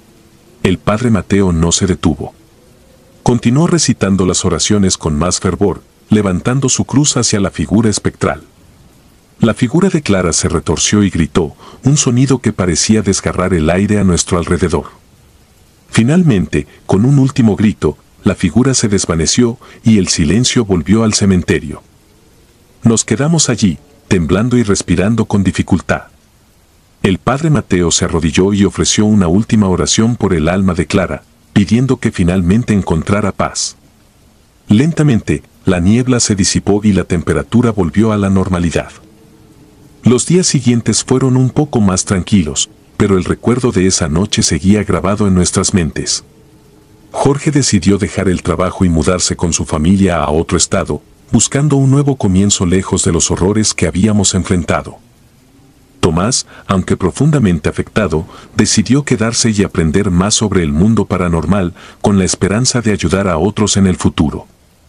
El padre Mateo no se detuvo. Continuó recitando las oraciones con más fervor, levantando su cruz hacia la figura espectral. La figura de Clara se retorció y gritó, un sonido que parecía desgarrar el aire a nuestro alrededor. Finalmente, con un último grito, la figura se desvaneció y el silencio volvió al cementerio. Nos quedamos allí, temblando y respirando con dificultad. El padre Mateo se arrodilló y ofreció una última oración por el alma de Clara, pidiendo que finalmente encontrara paz. Lentamente, la niebla se disipó y la temperatura volvió a la normalidad. Los días siguientes fueron un poco más tranquilos, pero el recuerdo de esa noche seguía grabado en nuestras mentes. Jorge decidió dejar el trabajo y mudarse con su familia a otro estado, buscando un nuevo comienzo lejos de los horrores que habíamos enfrentado. Tomás, aunque profundamente afectado, decidió quedarse y aprender más sobre el mundo paranormal, con la esperanza de ayudar a otros en el futuro.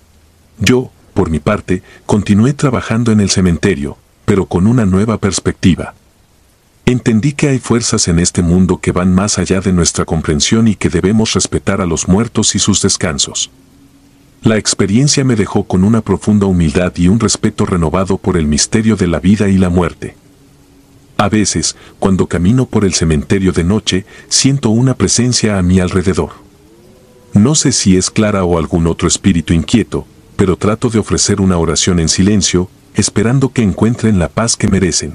Yo, por mi parte, continué trabajando en el cementerio, pero con una nueva perspectiva. Entendí que hay fuerzas en este mundo que van más allá de nuestra comprensión y que debemos respetar a los muertos y sus descansos. La experiencia me dejó con una profunda humildad y un respeto renovado por el misterio de la vida y la muerte. A veces, cuando camino por el cementerio de noche, siento una presencia a mi alrededor. No sé si es Clara o algún otro espíritu inquieto, pero trato de ofrecer una oración en silencio, esperando que encuentren la paz que merecen.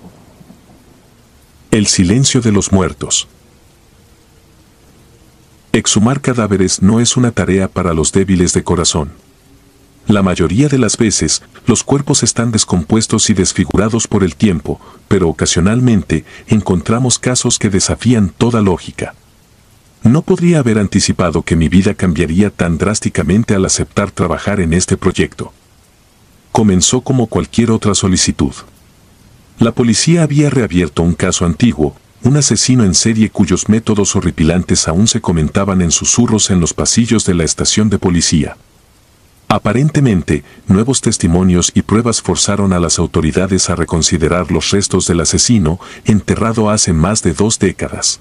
El silencio de los muertos. Exhumar cadáveres no es una tarea para los débiles de corazón. La mayoría de las veces, los cuerpos están descompuestos y desfigurados por el tiempo, pero ocasionalmente encontramos casos que desafían toda lógica. No podría haber anticipado que mi vida cambiaría tan drásticamente al aceptar trabajar en este proyecto. Comenzó como cualquier otra solicitud. La policía había reabierto un caso antiguo, un asesino en serie cuyos métodos horripilantes aún se comentaban en susurros en los pasillos de la estación de policía. Aparentemente, nuevos testimonios y pruebas forzaron a las autoridades a reconsiderar los restos del asesino, enterrado hace más de dos décadas.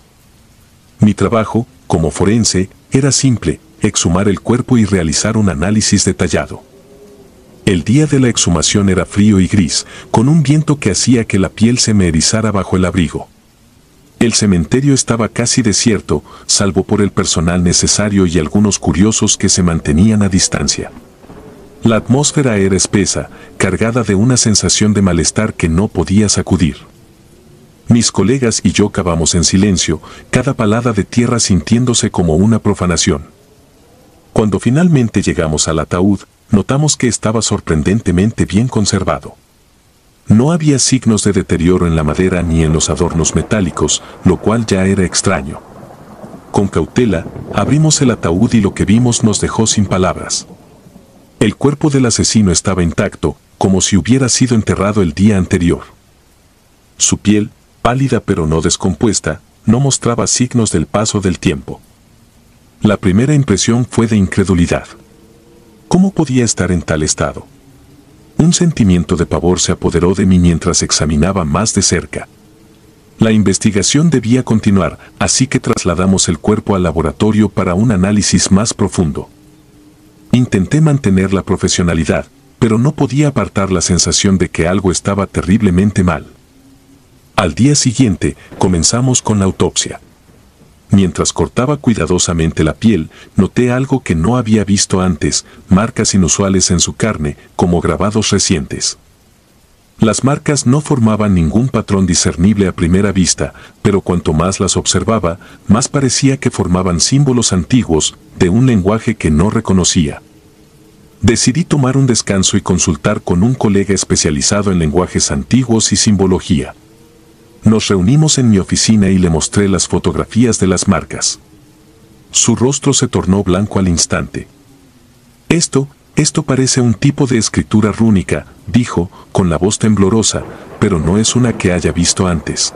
Mi trabajo, como forense, era simple: exhumar el cuerpo y realizar un análisis detallado. El día de la exhumación era frío y gris, con un viento que hacía que la piel se me erizara bajo el abrigo. El cementerio estaba casi desierto, salvo por el personal necesario y algunos curiosos que se mantenían a distancia. La atmósfera era espesa, cargada de una sensación de malestar que no podía sacudir. Mis colegas y yo cavamos en silencio, cada palada de tierra sintiéndose como una profanación. Cuando finalmente llegamos al ataúd, notamos que estaba sorprendentemente bien conservado. No había signos de deterioro en la madera ni en los adornos metálicos, lo cual ya era extraño. Con cautela, abrimos el ataúd y lo que vimos nos dejó sin palabras. El cuerpo del asesino estaba intacto, como si hubiera sido enterrado el día anterior. Su piel, pálida pero no descompuesta, no mostraba signos del paso del tiempo. La primera impresión fue de incredulidad. ¿Cómo podía estar en tal estado? Un sentimiento de pavor se apoderó de mí mientras examinaba más de cerca. La investigación debía continuar, así que trasladamos el cuerpo al laboratorio para un análisis más profundo. Intenté mantener la profesionalidad, pero no podía apartar la sensación de que algo estaba terriblemente mal. Al día siguiente, comenzamos con la autopsia. Mientras cortaba cuidadosamente la piel, noté algo que no había visto antes: marcas inusuales en su carne, como grabados recientes. Las marcas no formaban ningún patrón discernible a primera vista, pero cuanto más las observaba, más parecía que formaban símbolos antiguos, de un lenguaje que no reconocía. Decidí tomar un descanso y consultar con un colega especializado en lenguajes antiguos y simbología. Nos reunimos en mi oficina y le mostré las fotografías de las marcas. Su rostro se tornó blanco al instante. Esto, esto parece un tipo de escritura rúnica, dijo, con la voz temblorosa, pero no es una que haya visto antes.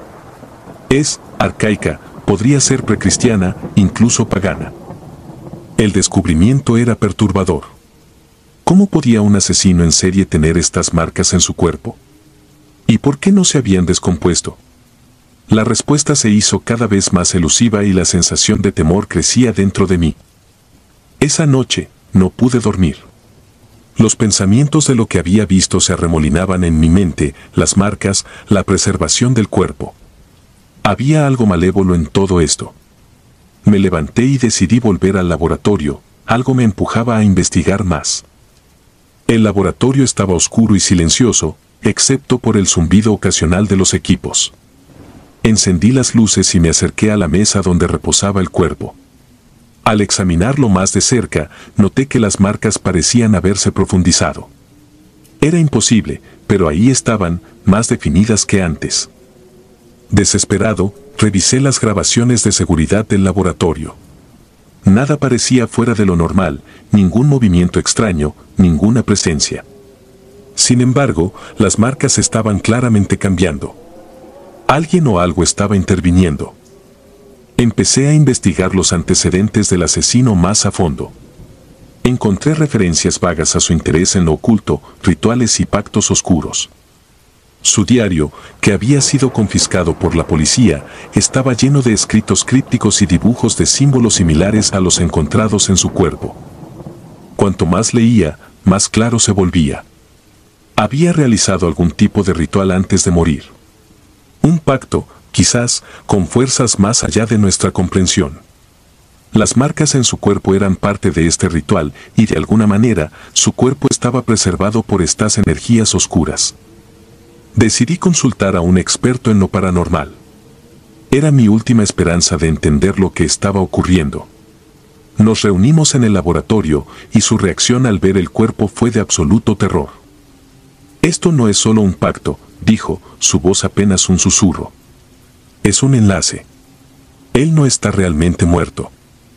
Es arcaica, podría ser precristiana, incluso pagana. El descubrimiento era perturbador. ¿Cómo podía un asesino en serie tener estas marcas en su cuerpo? ¿Y por qué no se habían descompuesto? La respuesta se hizo cada vez más elusiva y la sensación de temor crecía dentro de mí. Esa noche, no pude dormir. Los pensamientos de lo que había visto se arremolinaban en mi mente: las marcas, la preservación del cuerpo. Había algo malévolo en todo esto. Me levanté y decidí volver al laboratorio. Algo me empujaba a investigar más. El laboratorio estaba oscuro y silencioso, excepto por el zumbido ocasional de los equipos. Encendí las luces y me acerqué a la mesa donde reposaba el cuerpo. Al examinarlo más de cerca, noté que las marcas parecían haberse profundizado. Era imposible, pero ahí estaban, más definidas que antes. Desesperado, revisé las grabaciones de seguridad del laboratorio. Nada parecía fuera de lo normal, ningún movimiento extraño, ninguna presencia. Sin embargo, las marcas estaban claramente cambiando. Alguien o algo estaba interviniendo. Empecé a investigar los antecedentes del asesino más a fondo. Encontré referencias vagas a su interés en lo oculto, rituales y pactos oscuros. Su diario, que había sido confiscado por la policía, estaba lleno de escritos crípticos y dibujos de símbolos similares a los encontrados en su cuerpo. Cuanto más leía, más claro se volvía. Había realizado algún tipo de ritual antes de morir. Un pacto, quizás, con fuerzas más allá de nuestra comprensión. Las marcas en su cuerpo eran parte de este ritual y de alguna manera, su cuerpo estaba preservado por estas energías oscuras. Decidí consultar a un experto en lo paranormal. Era mi última esperanza de entender lo que estaba ocurriendo. Nos reunimos en el laboratorio y su reacción al ver el cuerpo fue de absoluto terror. Esto no es solo un pacto, dijo, su voz apenas un susurro. Es un enlace. Él no está realmente muerto.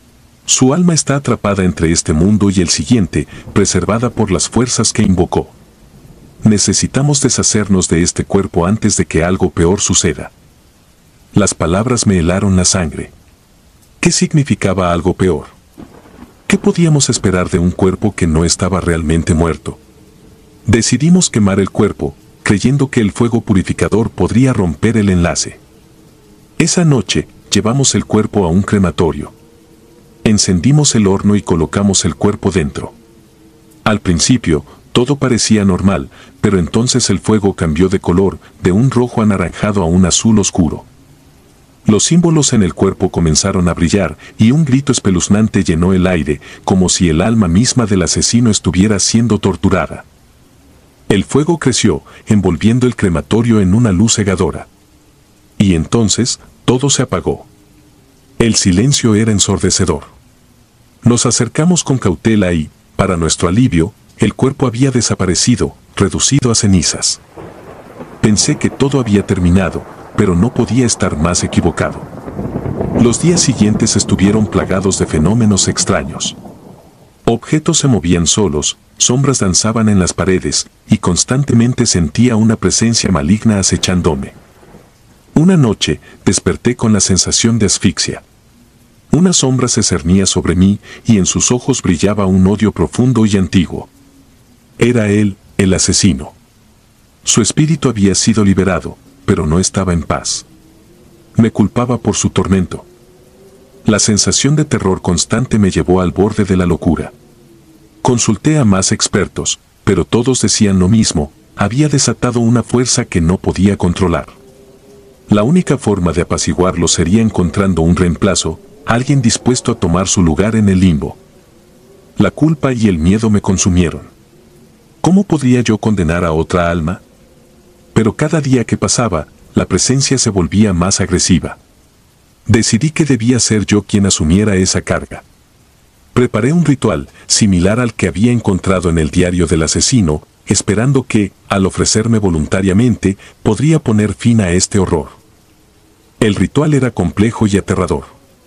Su alma está atrapada entre este mundo y el siguiente, preservada por las fuerzas que invocó. Necesitamos deshacernos de este cuerpo antes de que algo peor suceda. Las palabras me helaron la sangre. ¿Qué significaba algo peor? ¿Qué podíamos esperar de un cuerpo que no estaba realmente muerto? Decidimos quemar el cuerpo, creyendo que el fuego purificador podría romper el enlace. Esa noche, llevamos el cuerpo a un crematorio. Encendimos el horno y colocamos el cuerpo dentro. Al principio, todo parecía normal, pero entonces el fuego cambió de color, de un rojo anaranjado a un azul oscuro. Los símbolos en el cuerpo comenzaron a brillar y un grito espeluznante llenó el aire, como si el alma misma del asesino estuviera siendo torturada. El fuego creció, envolviendo el crematorio en una luz cegadora. Y entonces, todo se apagó. El silencio era ensordecedor. Nos acercamos con cautela y, para nuestro alivio, el cuerpo había desaparecido, reducido a cenizas. Pensé que todo había terminado, pero no podía estar más equivocado. Los días siguientes estuvieron plagados de fenómenos extraños. Objetos se movían solos, sombras danzaban en las paredes, y constantemente sentía una presencia maligna acechándome. Una noche, desperté con la sensación de asfixia. Una sombra se cernía sobre mí, y en sus ojos brillaba un odio profundo y antiguo. Era él, el asesino. Su espíritu había sido liberado, pero no estaba en paz. Me culpaba por su tormento. La sensación de terror constante me llevó al borde de la locura. Consulté a más expertos, pero todos decían lo mismo, había desatado una fuerza que no podía controlar. La única forma de apaciguarlo sería encontrando un reemplazo, alguien dispuesto a tomar su lugar en el limbo. La culpa y el miedo me consumieron. ¿Cómo podría yo condenar a otra alma? Pero cada día que pasaba, la presencia se volvía más agresiva. Decidí que debía ser yo quien asumiera esa carga. Preparé un ritual, similar al que había encontrado en el diario del asesino, esperando que, al ofrecerme voluntariamente, podría poner fin a este horror. El ritual era complejo y aterrador.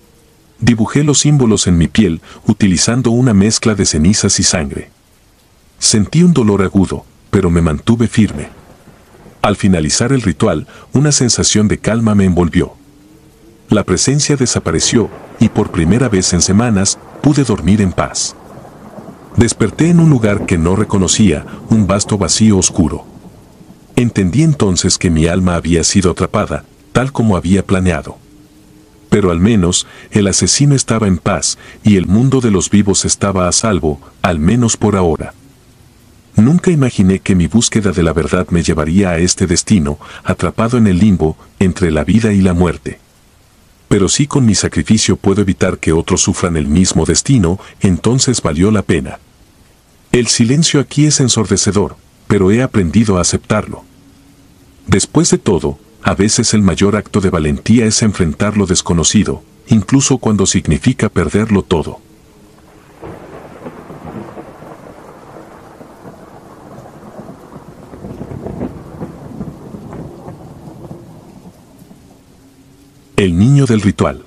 Dibujé los símbolos en mi piel, utilizando una mezcla de cenizas y sangre. Sentí un dolor agudo, pero me mantuve firme. Al finalizar el ritual, una sensación de calma me envolvió. La presencia desapareció, y por primera vez en semanas, pude dormir en paz. Desperté en un lugar que no reconocía, un vasto vacío oscuro. Entendí entonces que mi alma había sido atrapada, tal como había planeado. Pero al menos, el asesino estaba en paz, y el mundo de los vivos estaba a salvo, al menos por ahora. Nunca imaginé que mi búsqueda de la verdad me llevaría a este destino, atrapado en el limbo, entre la vida y la muerte. Pero si con mi sacrificio puedo evitar que otros sufran el mismo destino, entonces valió la pena. El silencio aquí es ensordecedor, pero he aprendido a aceptarlo. Después de todo, a veces el mayor acto de valentía es enfrentar lo desconocido, incluso cuando significa perderlo todo. El niño del ritual.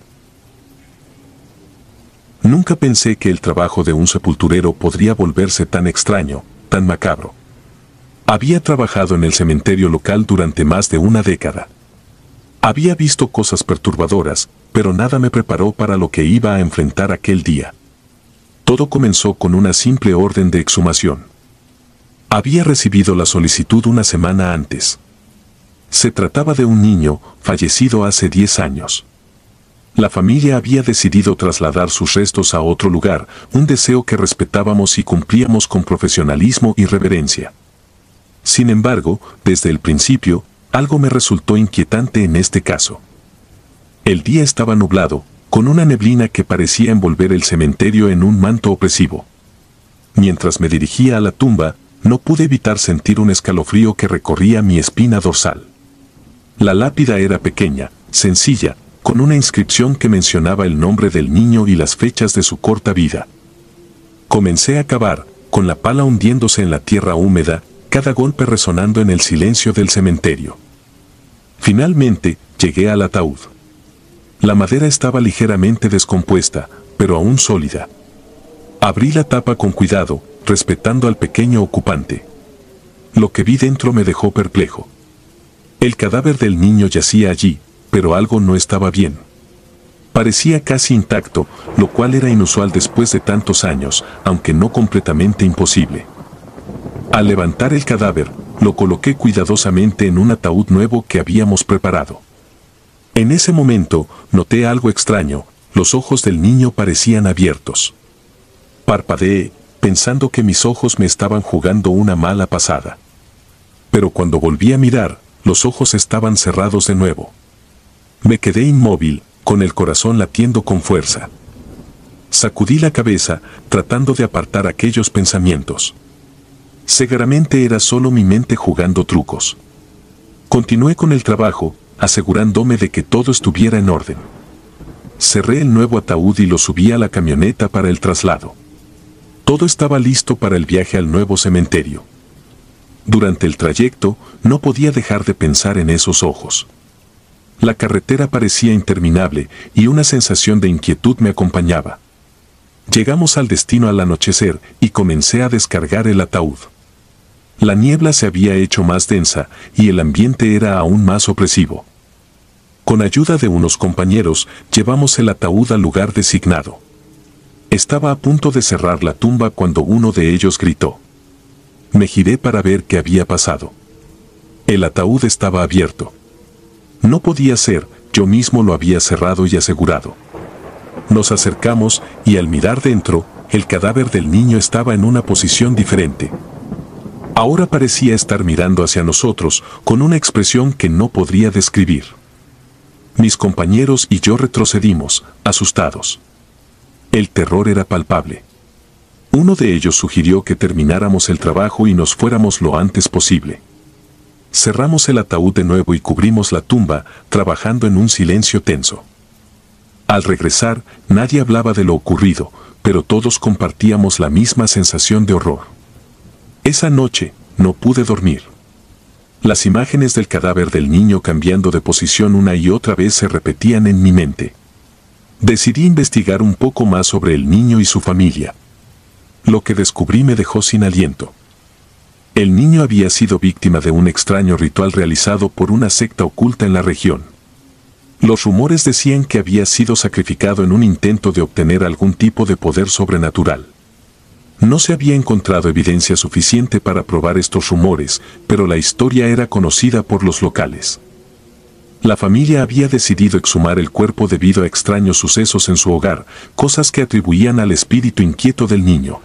Nunca pensé que el trabajo de un sepulturero podría volverse tan extraño, tan macabro. Había trabajado en el cementerio local durante más de una década. Había visto cosas perturbadoras, pero nada me preparó para lo que iba a enfrentar aquel día. Todo comenzó con una simple orden de exhumación. Había recibido la solicitud una semana antes. Se trataba de un niño, fallecido hace diez años. La familia había decidido trasladar sus restos a otro lugar, un deseo que respetábamos y cumplíamos con profesionalismo y reverencia. Sin embargo, desde el principio, algo me resultó inquietante en este caso. El día estaba nublado, con una neblina que parecía envolver el cementerio en un manto opresivo. Mientras me dirigía a la tumba, no pude evitar sentir un escalofrío que recorría mi espina dorsal. La lápida era pequeña, sencilla, con una inscripción que mencionaba el nombre del niño y las fechas de su corta vida. Comencé a cavar, con la pala hundiéndose en la tierra húmeda, cada golpe resonando en el silencio del cementerio. Finalmente, llegué al ataúd. La madera estaba ligeramente descompuesta, pero aún sólida. Abrí la tapa con cuidado, respetando al pequeño ocupante. Lo que vi dentro me dejó perplejo. El cadáver del niño yacía allí, pero algo no estaba bien. Parecía casi intacto, lo cual era inusual después de tantos años, aunque no completamente imposible. Al levantar el cadáver, lo coloqué cuidadosamente en un ataúd nuevo que habíamos preparado. En ese momento, noté algo extraño, los ojos del niño parecían abiertos. Parpadeé, pensando que mis ojos me estaban jugando una mala pasada. Pero cuando volví a mirar, los ojos estaban cerrados de nuevo. Me quedé inmóvil, con el corazón latiendo con fuerza. Sacudí la cabeza, tratando de apartar aquellos pensamientos. Seguramente era solo mi mente jugando trucos. Continué con el trabajo, asegurándome de que todo estuviera en orden. Cerré el nuevo ataúd y lo subí a la camioneta para el traslado. Todo estaba listo para el viaje al nuevo cementerio. Durante el trayecto, no podía dejar de pensar en esos ojos. La carretera parecía interminable y una sensación de inquietud me acompañaba. Llegamos al destino al anochecer y comencé a descargar el ataúd. La niebla se había hecho más densa y el ambiente era aún más opresivo. Con ayuda de unos compañeros, llevamos el ataúd al lugar designado. Estaba a punto de cerrar la tumba cuando uno de ellos gritó. Me giré para ver qué había pasado. El ataúd estaba abierto. No podía ser, yo mismo lo había cerrado y asegurado. Nos acercamos y al mirar dentro, el cadáver del niño estaba en una posición diferente. Ahora parecía estar mirando hacia nosotros con una expresión que no podría describir. Mis compañeros y yo retrocedimos, asustados. El terror era palpable. Uno de ellos sugirió que termináramos el trabajo y nos fuéramos lo antes posible. Cerramos el ataúd de nuevo y cubrimos la tumba, trabajando en un silencio tenso. Al regresar, nadie hablaba de lo ocurrido, pero todos compartíamos la misma sensación de horror. Esa noche, no pude dormir. Las imágenes del cadáver del niño cambiando de posición una y otra vez se repetían en mi mente. Decidí investigar un poco más sobre el niño y su familia. Lo que descubrí me dejó sin aliento. El niño había sido víctima de un extraño ritual realizado por una secta oculta en la región. Los rumores decían que había sido sacrificado en un intento de obtener algún tipo de poder sobrenatural. No se había encontrado evidencia suficiente para probar estos rumores, pero la historia era conocida por los locales. La familia había decidido exhumar el cuerpo debido a extraños sucesos en su hogar, cosas que atribuían al espíritu inquieto del niño.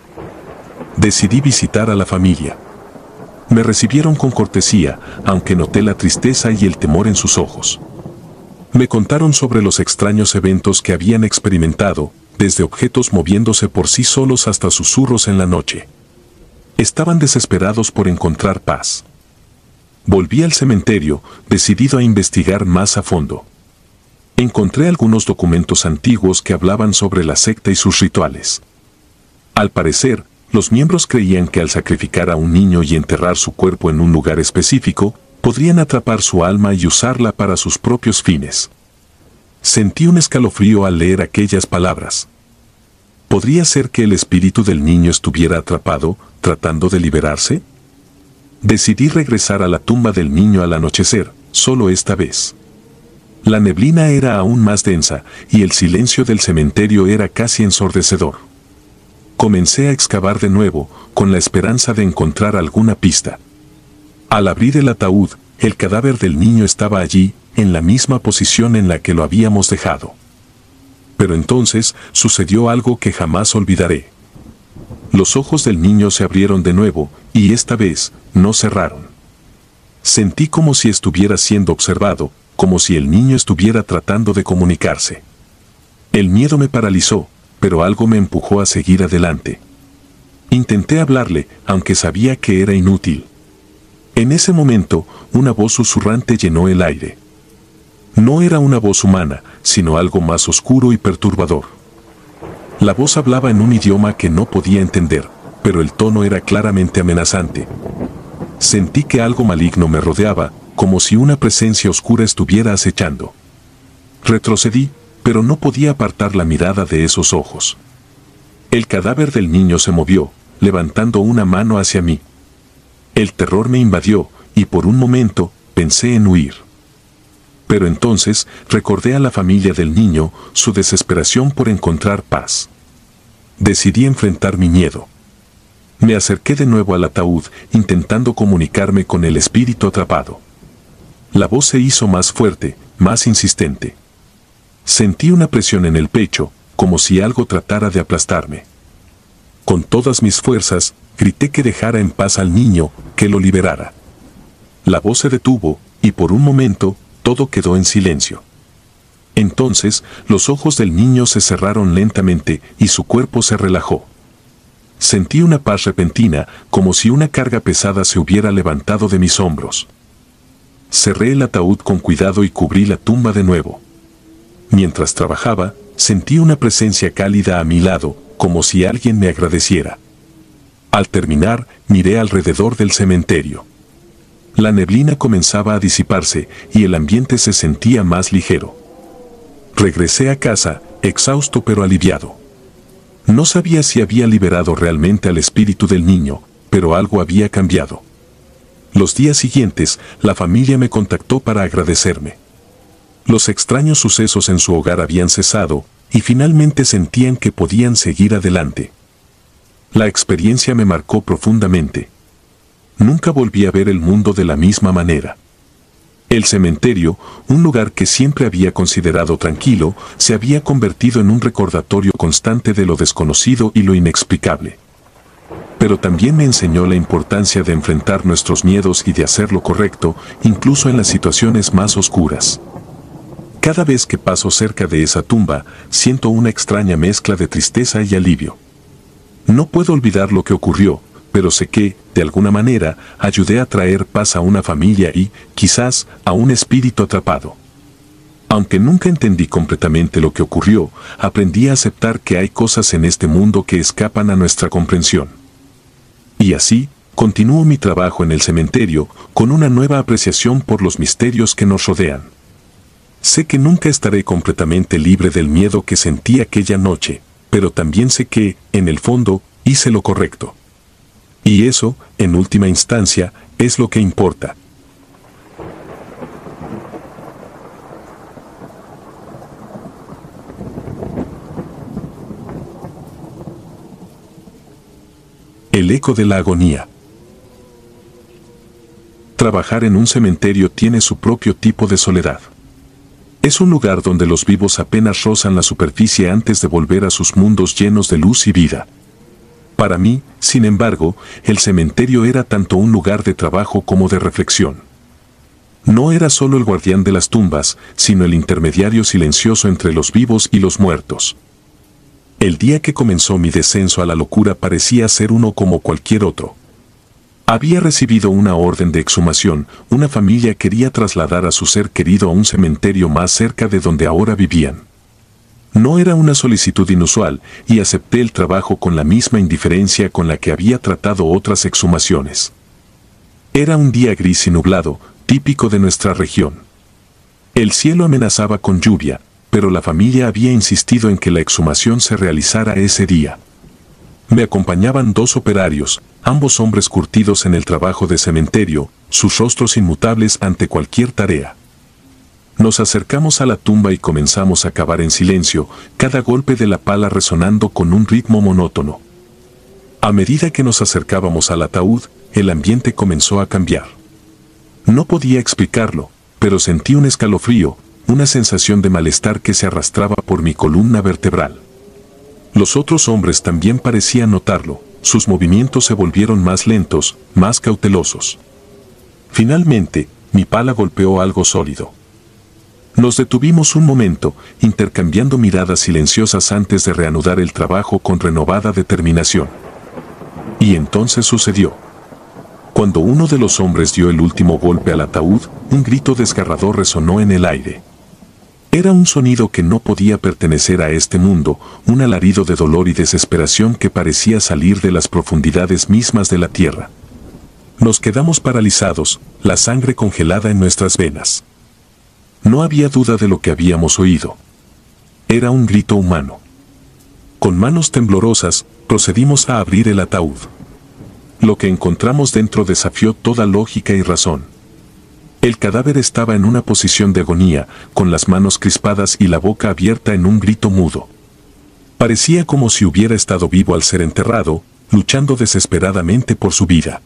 Decidí visitar a la familia. Me recibieron con cortesía, aunque noté la tristeza y el temor en sus ojos. Me contaron sobre los extraños eventos que habían experimentado, desde objetos moviéndose por sí solos hasta susurros en la noche. Estaban desesperados por encontrar paz. Volví al cementerio, decidido a investigar más a fondo. Encontré algunos documentos antiguos que hablaban sobre la secta y sus rituales. Al parecer, los miembros creían que al sacrificar a un niño y enterrar su cuerpo en un lugar específico, podrían atrapar su alma y usarla para sus propios fines. Sentí un escalofrío al leer aquellas palabras. ¿Podría ser que el espíritu del niño estuviera atrapado, tratando de liberarse? Decidí regresar a la tumba del niño al anochecer, solo esta vez. La neblina era aún más densa, y el silencio del cementerio era casi ensordecedor. Comencé a excavar de nuevo, con la esperanza de encontrar alguna pista. Al abrir el ataúd, el cadáver del niño estaba allí, en la misma posición en la que lo habíamos dejado. Pero entonces, sucedió algo que jamás olvidaré. Los ojos del niño se abrieron de nuevo, y esta vez, no cerraron. Sentí como si estuviera siendo observado, como si el niño estuviera tratando de comunicarse. El miedo me paralizó, pero algo me empujó a seguir adelante. Intenté hablarle, aunque sabía que era inútil. En ese momento, una voz susurrante llenó el aire. No era una voz humana, sino algo más oscuro y perturbador. La voz hablaba en un idioma que no podía entender, pero el tono era claramente amenazante. Sentí que algo maligno me rodeaba, como si una presencia oscura estuviera acechando. Retrocedí, pero no podía apartar la mirada de esos ojos. El cadáver del niño se movió, levantando una mano hacia mí. El terror me invadió, y por un momento, pensé en huir. Pero entonces, recordé a la familia del niño, su desesperación por encontrar paz. Decidí enfrentar mi miedo. Me acerqué de nuevo al ataúd, intentando comunicarme con el espíritu atrapado. La voz se hizo más fuerte, más insistente. Sentí una presión en el pecho, como si algo tratara de aplastarme. Con todas mis fuerzas, grité que dejara en paz al niño, que lo liberara. La voz se detuvo, y por un momento, todo quedó en silencio. Entonces, los ojos del niño se cerraron lentamente y su cuerpo se relajó. Sentí una paz repentina, como si una carga pesada se hubiera levantado de mis hombros. Cerré el ataúd con cuidado y cubrí la tumba de nuevo. Mientras trabajaba, sentí una presencia cálida a mi lado, como si alguien me agradeciera. Al terminar, miré alrededor del cementerio. La neblina comenzaba a disiparse y el ambiente se sentía más ligero. Regresé a casa, exhausto pero aliviado. No sabía si había liberado realmente al espíritu del niño, pero algo había cambiado. Los días siguientes, la familia me contactó para agradecerme. Los extraños sucesos en su hogar habían cesado, y finalmente sentían que podían seguir adelante. La experiencia me marcó profundamente. Nunca volví a ver el mundo de la misma manera. El cementerio, un lugar que siempre había considerado tranquilo, se había convertido en un recordatorio constante de lo desconocido y lo inexplicable. Pero también me enseñó la importancia de enfrentar nuestros miedos y de hacer lo correcto, incluso en las situaciones más oscuras. Cada vez que paso cerca de esa tumba, siento una extraña mezcla de tristeza y alivio. No puedo olvidar lo que ocurrió, pero sé que, de alguna manera, ayudé a traer paz a una familia y, quizás, a un espíritu atrapado. Aunque nunca entendí completamente lo que ocurrió, aprendí a aceptar que hay cosas en este mundo que escapan a nuestra comprensión. Y así, continúo mi trabajo en el cementerio, con una nueva apreciación por los misterios que nos rodean. Sé que nunca estaré completamente libre del miedo que sentí aquella noche, pero también sé que, en el fondo, hice lo correcto. Y eso, en última instancia, es lo que importa. El eco de la agonía. Trabajar en un cementerio tiene su propio tipo de soledad. Es un lugar donde los vivos apenas rozan la superficie antes de volver a sus mundos llenos de luz y vida. Para mí, sin embargo, el cementerio era tanto un lugar de trabajo como de reflexión. No era solo el guardián de las tumbas, sino el intermediario silencioso entre los vivos y los muertos. El día que comenzó mi descenso a la locura parecía ser uno como cualquier otro. Había recibido una orden de exhumación, una familia quería trasladar a su ser querido a un cementerio más cerca de donde ahora vivían. No era una solicitud inusual, y acepté el trabajo con la misma indiferencia con la que había tratado otras exhumaciones. Era un día gris y nublado, típico de nuestra región. El cielo amenazaba con lluvia, pero la familia había insistido en que la exhumación se realizara ese día. Me acompañaban dos operarios, ambos hombres curtidos en el trabajo de cementerio, sus rostros inmutables ante cualquier tarea. Nos acercamos a la tumba y comenzamos a cavar en silencio, cada golpe de la pala resonando con un ritmo monótono. A medida que nos acercábamos al ataúd, el ambiente comenzó a cambiar. No podía explicarlo, pero sentí un escalofrío, una sensación de malestar que se arrastraba por mi columna vertebral. Los otros hombres también parecían notarlo, sus movimientos se volvieron más lentos, más cautelosos. Finalmente, mi pala golpeó algo sólido. Nos detuvimos un momento, intercambiando miradas silenciosas antes de reanudar el trabajo con renovada determinación. Y entonces sucedió. Cuando uno de los hombres dio el último golpe al ataúd, un grito desgarrador resonó en el aire. Era un sonido que no podía pertenecer a este mundo, un alarido de dolor y desesperación que parecía salir de las profundidades mismas de la tierra. Nos quedamos paralizados, la sangre congelada en nuestras venas. No había duda de lo que habíamos oído. Era un grito humano. Con manos temblorosas, procedimos a abrir el ataúd. Lo que encontramos dentro desafió toda lógica y razón. El cadáver estaba en una posición de agonía, con las manos crispadas y la boca abierta en un grito mudo. Parecía como si hubiera estado vivo al ser enterrado, luchando desesperadamente por su vida.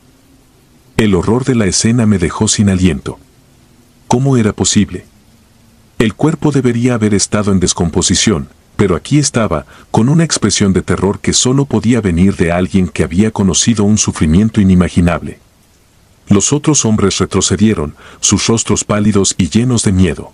El horror de la escena me dejó sin aliento. ¿Cómo era posible? El cuerpo debería haber estado en descomposición, pero aquí estaba, con una expresión de terror que solo podía venir de alguien que había conocido un sufrimiento inimaginable. Los otros hombres retrocedieron, sus rostros pálidos y llenos de miedo.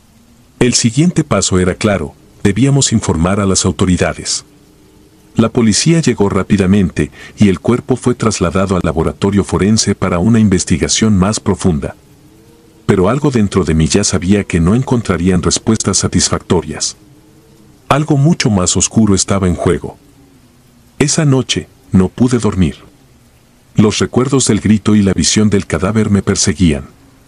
El siguiente paso era claro, debíamos informar a las autoridades. La policía llegó rápidamente y el cuerpo fue trasladado al laboratorio forense para una investigación más profunda. Pero algo dentro de mí ya sabía que no encontrarían respuestas satisfactorias. Algo mucho más oscuro estaba en juego. Esa noche, no pude dormir. Los recuerdos del grito y la visión del cadáver me perseguían.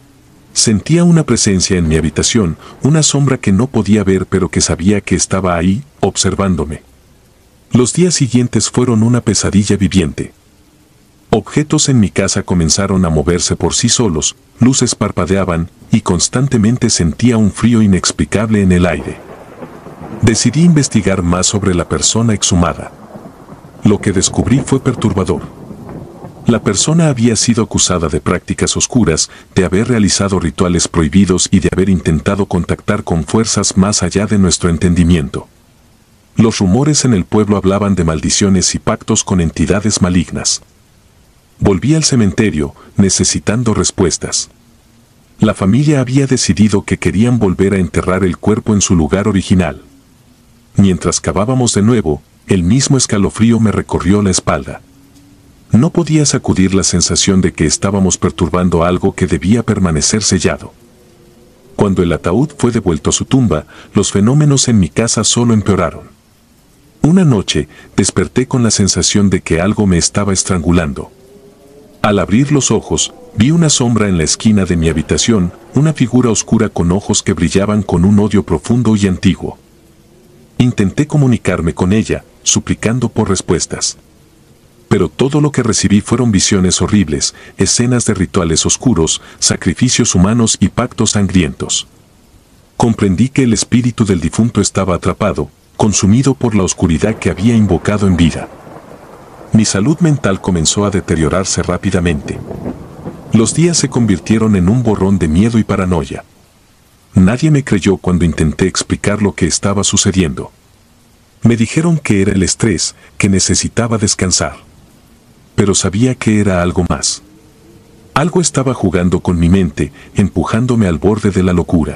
Sentía una presencia en mi habitación, una sombra que no podía ver pero que sabía que estaba ahí, observándome. Los días siguientes fueron una pesadilla viviente. Objetos en mi casa comenzaron a moverse por sí solos, luces parpadeaban, y constantemente sentía un frío inexplicable en el aire. Decidí investigar más sobre la persona exhumada. Lo que descubrí fue perturbador. La persona había sido acusada de prácticas oscuras, de haber realizado rituales prohibidos y de haber intentado contactar con fuerzas más allá de nuestro entendimiento. Los rumores en el pueblo hablaban de maldiciones y pactos con entidades malignas. Volví al cementerio, necesitando respuestas. La familia había decidido que querían volver a enterrar el cuerpo en su lugar original. Mientras cavábamos de nuevo, el mismo escalofrío me recorrió la espalda. No podía sacudir la sensación de que estábamos perturbando algo que debía permanecer sellado. Cuando el ataúd fue devuelto a su tumba, los fenómenos en mi casa solo empeoraron. Una noche, desperté con la sensación de que algo me estaba estrangulando. Al abrir los ojos, vi una sombra en la esquina de mi habitación, una figura oscura con ojos que brillaban con un odio profundo y antiguo. Intenté comunicarme con ella, suplicando por respuestas. Pero todo lo que recibí fueron visiones horribles, escenas de rituales oscuros, sacrificios humanos y pactos sangrientos. Comprendí que el espíritu del difunto estaba atrapado, consumido por la oscuridad que había invocado en vida. Mi salud mental comenzó a deteriorarse rápidamente. Los días se convirtieron en un borrón de miedo y paranoia. Nadie me creyó cuando intenté explicar lo que estaba sucediendo. Me dijeron que era el estrés, que necesitaba descansar. Pero sabía que era algo más. Algo estaba jugando con mi mente, empujándome al borde de la locura.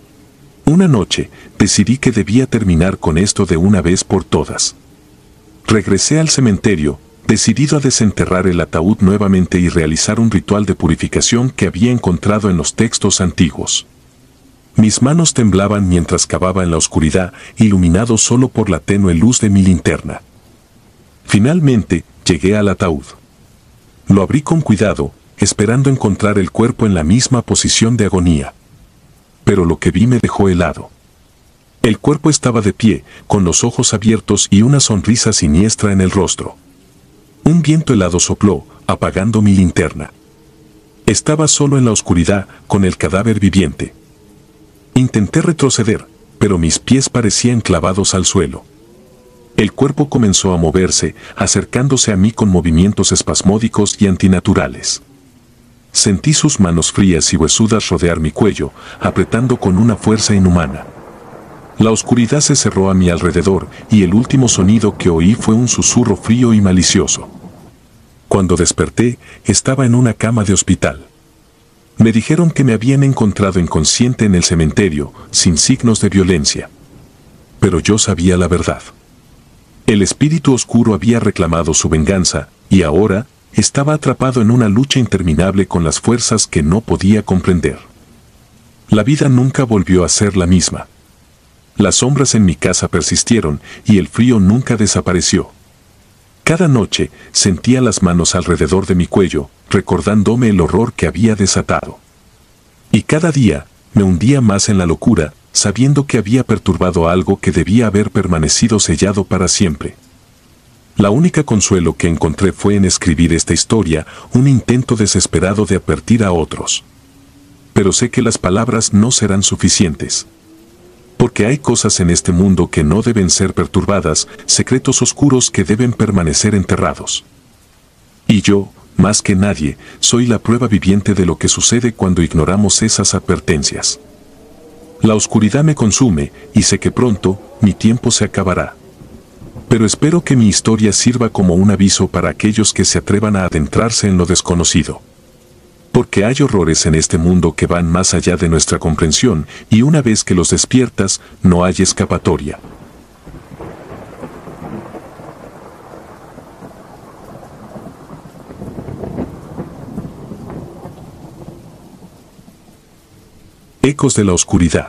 Una noche, decidí que debía terminar con esto de una vez por todas. Regresé al cementerio, decidido a desenterrar el ataúd nuevamente y realizar un ritual de purificación que había encontrado en los textos antiguos. Mis manos temblaban mientras cavaba en la oscuridad, iluminado solo por la tenue luz de mi linterna. Finalmente, llegué al ataúd. Lo abrí con cuidado, esperando encontrar el cuerpo en la misma posición de agonía. Pero lo que vi me dejó helado. El cuerpo estaba de pie, con los ojos abiertos y una sonrisa siniestra en el rostro. Un viento helado sopló, apagando mi linterna. Estaba solo en la oscuridad, con el cadáver viviente. Intenté retroceder, pero mis pies parecían clavados al suelo. El cuerpo comenzó a moverse, acercándose a mí con movimientos espasmódicos y antinaturales. Sentí sus manos frías y huesudas rodear mi cuello, apretando con una fuerza inhumana. La oscuridad se cerró a mi alrededor, y el último sonido que oí fue un susurro frío y malicioso. Cuando desperté, estaba en una cama de hospital. Me dijeron que me habían encontrado inconsciente en el cementerio, sin signos de violencia. Pero yo sabía la verdad. El espíritu oscuro había reclamado su venganza, y ahora, estaba atrapado en una lucha interminable con las fuerzas que no podía comprender. La vida nunca volvió a ser la misma. Las sombras en mi casa persistieron y el frío nunca desapareció. Cada noche sentía las manos alrededor de mi cuello, recordándome el horror que había desatado. Y cada día me hundía más en la locura, sabiendo que había perturbado algo que debía haber permanecido sellado para siempre. La única consuelo que encontré fue en escribir esta historia, un intento desesperado de advertir a otros. Pero sé que las palabras no serán suficientes. Porque hay cosas en este mundo que no deben ser perturbadas, secretos oscuros que deben permanecer enterrados. Y yo, más que nadie, soy la prueba viviente de lo que sucede cuando ignoramos esas advertencias. La oscuridad me consume, y sé que pronto, mi tiempo se acabará. Pero espero que mi historia sirva como un aviso para aquellos que se atrevan a adentrarse en lo desconocido. Porque hay horrores en este mundo que van más allá de nuestra comprensión, y una vez que los despiertas, no hay escapatoria. Ecos de la oscuridad.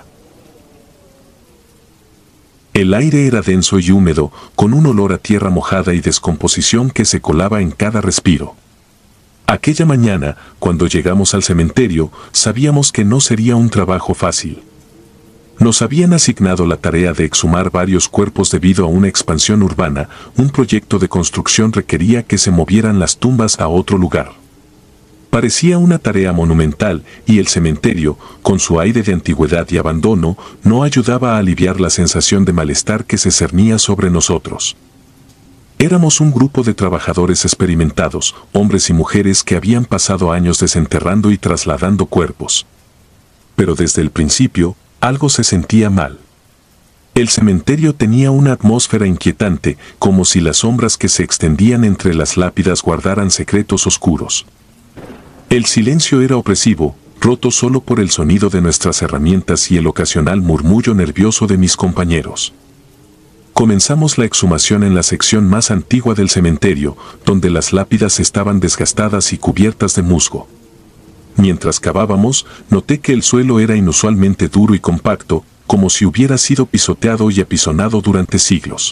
El aire era denso y húmedo, con un olor a tierra mojada y descomposición que se colaba en cada respiro. Aquella mañana, cuando llegamos al cementerio, sabíamos que no sería un trabajo fácil. Nos habían asignado la tarea de exhumar varios cuerpos debido a una expansión urbana, un proyecto de construcción requería que se movieran las tumbas a otro lugar. Parecía una tarea monumental, y el cementerio, con su aire de antigüedad y abandono, no ayudaba a aliviar la sensación de malestar que se cernía sobre nosotros. Éramos un grupo de trabajadores experimentados, hombres y mujeres que habían pasado años desenterrando y trasladando cuerpos. Pero desde el principio, algo se sentía mal. El cementerio tenía una atmósfera inquietante, como si las sombras que se extendían entre las lápidas guardaran secretos oscuros. El silencio era opresivo, roto solo por el sonido de nuestras herramientas y el ocasional murmullo nervioso de mis compañeros. Comenzamos la exhumación en la sección más antigua del cementerio, donde las lápidas estaban desgastadas y cubiertas de musgo. Mientras cavábamos, noté que el suelo era inusualmente duro y compacto, como si hubiera sido pisoteado y apisonado durante siglos.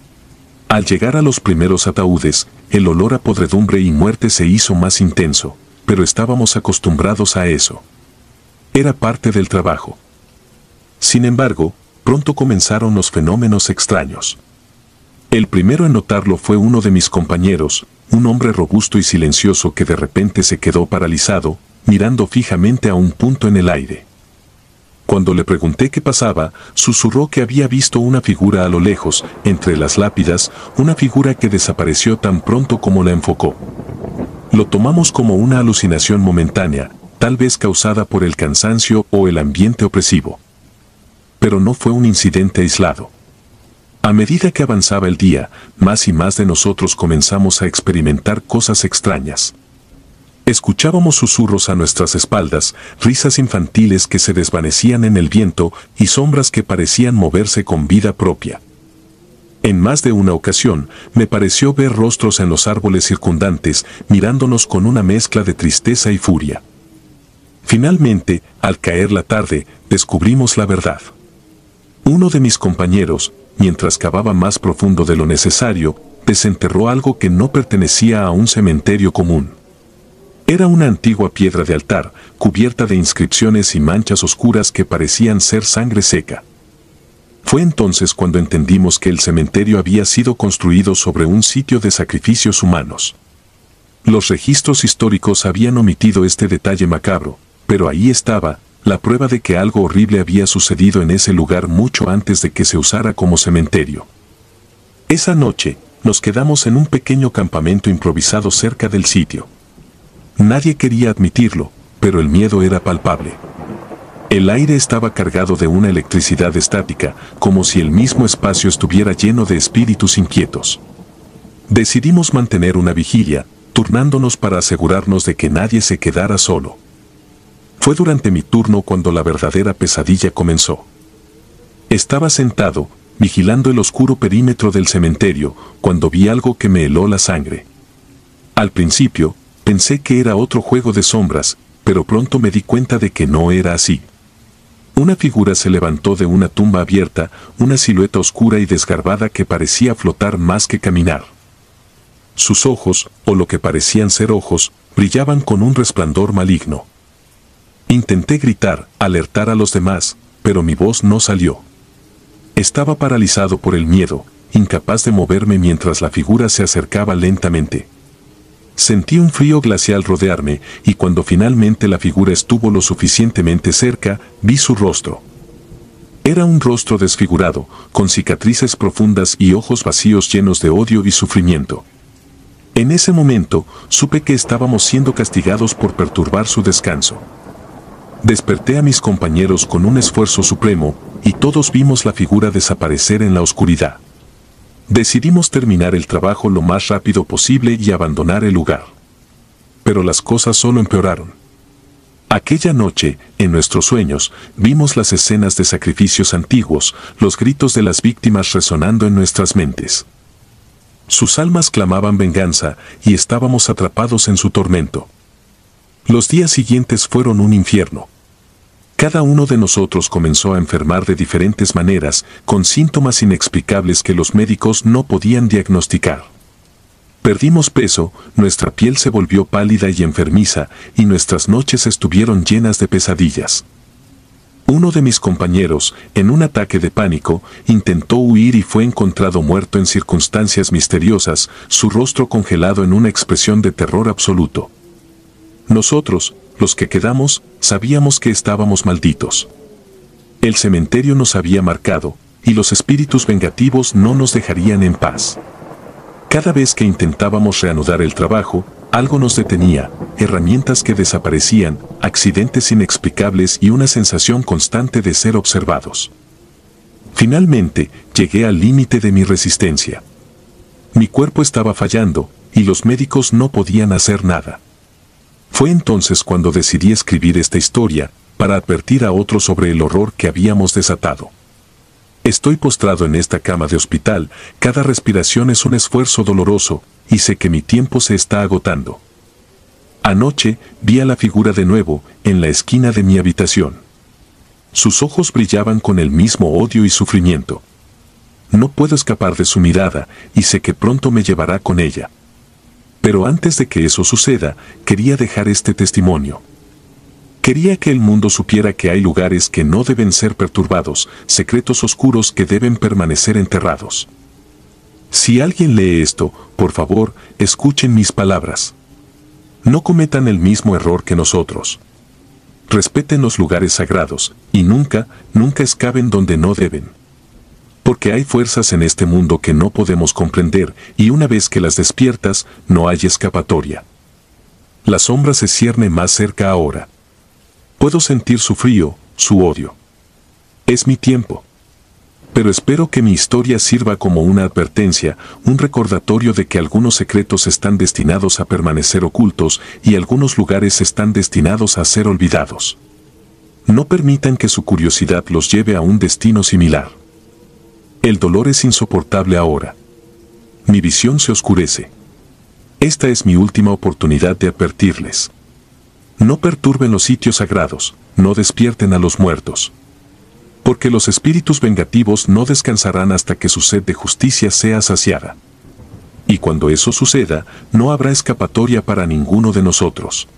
Al llegar a los primeros ataúdes, el olor a podredumbre y muerte se hizo más intenso, pero estábamos acostumbrados a eso. Era parte del trabajo. Sin embargo, pronto comenzaron los fenómenos extraños. El primero en notarlo fue uno de mis compañeros, un hombre robusto y silencioso que de repente se quedó paralizado, mirando fijamente a un punto en el aire. Cuando le pregunté qué pasaba, susurró que había visto una figura a lo lejos, entre las lápidas, una figura que desapareció tan pronto como la enfocó. Lo tomamos como una alucinación momentánea, tal vez causada por el cansancio o el ambiente opresivo. Pero no fue un incidente aislado. A medida que avanzaba el día, más y más de nosotros comenzamos a experimentar cosas extrañas. Escuchábamos susurros a nuestras espaldas, risas infantiles que se desvanecían en el viento y sombras que parecían moverse con vida propia. En más de una ocasión, me pareció ver rostros en los árboles circundantes, mirándonos con una mezcla de tristeza y furia. Finalmente, al caer la tarde, descubrimos la verdad. Uno de mis compañeros, mientras cavaba más profundo de lo necesario, desenterró algo que no pertenecía a un cementerio común. Era una antigua piedra de altar, cubierta de inscripciones y manchas oscuras que parecían ser sangre seca. Fue entonces cuando entendimos que el cementerio había sido construido sobre un sitio de sacrificios humanos. Los registros históricos habían omitido este detalle macabro, pero ahí estaba, la prueba de que algo horrible había sucedido en ese lugar mucho antes de que se usara como cementerio. Esa noche, nos quedamos en un pequeño campamento improvisado cerca del sitio. Nadie quería admitirlo, pero el miedo era palpable. El aire estaba cargado de una electricidad estática, como si el mismo espacio estuviera lleno de espíritus inquietos. Decidimos mantener una vigilia, turnándonos para asegurarnos de que nadie se quedara solo. Fue durante mi turno cuando la verdadera pesadilla comenzó. Estaba sentado, vigilando el oscuro perímetro del cementerio, cuando vi algo que me heló la sangre. Al principio, pensé que era otro juego de sombras, pero pronto me di cuenta de que no era así. Una figura se levantó de una tumba abierta, una silueta oscura y desgarbada que parecía flotar más que caminar. Sus ojos, o lo que parecían ser ojos, brillaban con un resplandor maligno. Intenté gritar, alertar a los demás, pero mi voz no salió. Estaba paralizado por el miedo, incapaz de moverme mientras la figura se acercaba lentamente. Sentí un frío glacial rodearme, y cuando finalmente la figura estuvo lo suficientemente cerca, vi su rostro. Era un rostro desfigurado, con cicatrices profundas y ojos vacíos llenos de odio y sufrimiento. En ese momento, supe que estábamos siendo castigados por perturbar su descanso. Desperté a mis compañeros con un esfuerzo supremo, y todos vimos la figura desaparecer en la oscuridad. Decidimos terminar el trabajo lo más rápido posible y abandonar el lugar. Pero las cosas solo empeoraron. Aquella noche, en nuestros sueños, vimos las escenas de sacrificios antiguos, los gritos de las víctimas resonando en nuestras mentes. Sus almas clamaban venganza, y estábamos atrapados en su tormento. Los días siguientes fueron un infierno. Cada uno de nosotros comenzó a enfermar de diferentes maneras, con síntomas inexplicables que los médicos no podían diagnosticar. Perdimos peso, nuestra piel se volvió pálida y enfermiza, y nuestras noches estuvieron llenas de pesadillas. Uno de mis compañeros, en un ataque de pánico, intentó huir y fue encontrado muerto en circunstancias misteriosas, su rostro congelado en una expresión de terror absoluto. Nosotros, los que quedamos, sabíamos que estábamos malditos. El cementerio nos había marcado, y los espíritus vengativos no nos dejarían en paz. Cada vez que intentábamos reanudar el trabajo, algo nos detenía, herramientas que desaparecían, accidentes inexplicables y una sensación constante de ser observados. Finalmente, llegué al límite de mi resistencia. Mi cuerpo estaba fallando, y los médicos no podían hacer nada. Fue entonces cuando decidí escribir esta historia, para advertir a otros sobre el horror que habíamos desatado. Estoy postrado en esta cama de hospital, cada respiración es un esfuerzo doloroso, y sé que mi tiempo se está agotando. Anoche, vi a la figura de nuevo, en la esquina de mi habitación. Sus ojos brillaban con el mismo odio y sufrimiento. No puedo escapar de su mirada, y sé que pronto me llevará con ella. Pero antes de que eso suceda, quería dejar este testimonio. Quería que el mundo supiera que hay lugares que no deben ser perturbados, secretos oscuros que deben permanecer enterrados. Si alguien lee esto, por favor, escuchen mis palabras. No cometan el mismo error que nosotros. Respeten los lugares sagrados, y nunca, nunca excaven donde no deben. Porque hay fuerzas en este mundo que no podemos comprender, y una vez que las despiertas, no hay escapatoria. La sombra se cierne más cerca ahora. Puedo sentir su frío, su odio. Es mi tiempo. Pero espero que mi historia sirva como una advertencia, un recordatorio de que algunos secretos están destinados a permanecer ocultos y algunos lugares están destinados a ser olvidados. No permitan que su curiosidad los lleve a un destino similar. El dolor es insoportable ahora. Mi visión se oscurece. Esta es mi última oportunidad de advertirles. No perturben los sitios sagrados, no despierten a los muertos. Porque los espíritus vengativos no descansarán hasta que su sed de justicia sea saciada. Y cuando eso suceda, no habrá escapatoria para ninguno de nosotros.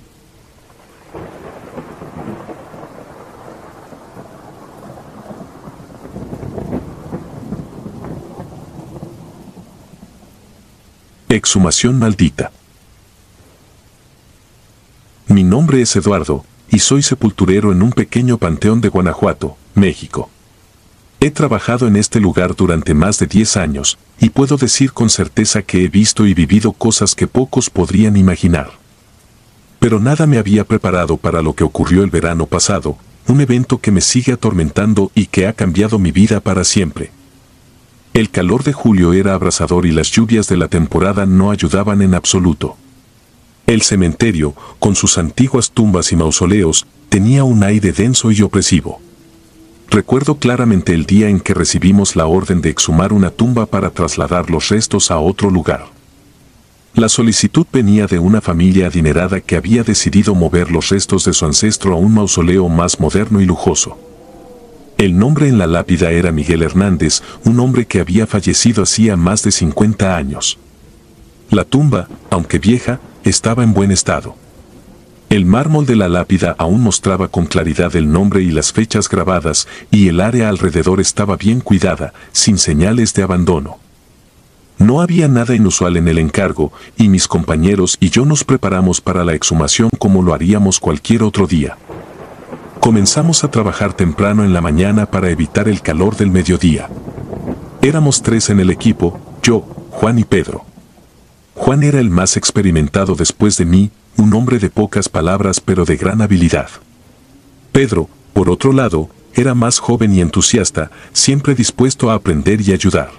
Exhumación maldita. Mi nombre es Eduardo, y soy sepulturero en un pequeño panteón de Guanajuato, México. He trabajado en este lugar durante más de diez años, y puedo decir con certeza que he visto y vivido cosas que pocos podrían imaginar. Pero nada me había preparado para lo que ocurrió el verano pasado, un evento que me sigue atormentando y que ha cambiado mi vida para siempre. El calor de julio era abrasador y las lluvias de la temporada no ayudaban en absoluto. El cementerio, con sus antiguas tumbas y mausoleos, tenía un aire denso y opresivo. Recuerdo claramente el día en que recibimos la orden de exhumar una tumba para trasladar los restos a otro lugar. La solicitud venía de una familia adinerada que había decidido mover los restos de su ancestro a un mausoleo más moderno y lujoso. El nombre en la lápida era Miguel Hernández, un hombre que había fallecido hacía más de cincuenta años. La tumba, aunque vieja, estaba en buen estado. El mármol de la lápida aún mostraba con claridad el nombre y las fechas grabadas, y el área alrededor estaba bien cuidada, sin señales de abandono. No había nada inusual en el encargo, y mis compañeros y yo nos preparamos para la exhumación como lo haríamos cualquier otro día. Comenzamos a trabajar temprano en la mañana para evitar el calor del mediodía. Éramos tres en el equipo, yo, Juan y Pedro. Juan era el más experimentado después de mí, un hombre de pocas palabras pero de gran habilidad. Pedro, por otro lado, era más joven y entusiasta, siempre dispuesto a aprender y ayudar.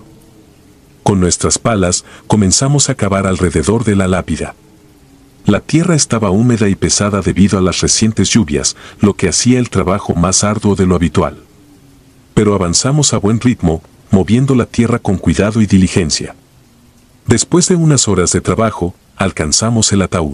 Con nuestras palas, comenzamos a cavar alrededor de la lápida. La tierra estaba húmeda y pesada debido a las recientes lluvias, lo que hacía el trabajo más arduo de lo habitual. Pero avanzamos a buen ritmo, moviendo la tierra con cuidado y diligencia. Después de unas horas de trabajo, alcanzamos el ataúd.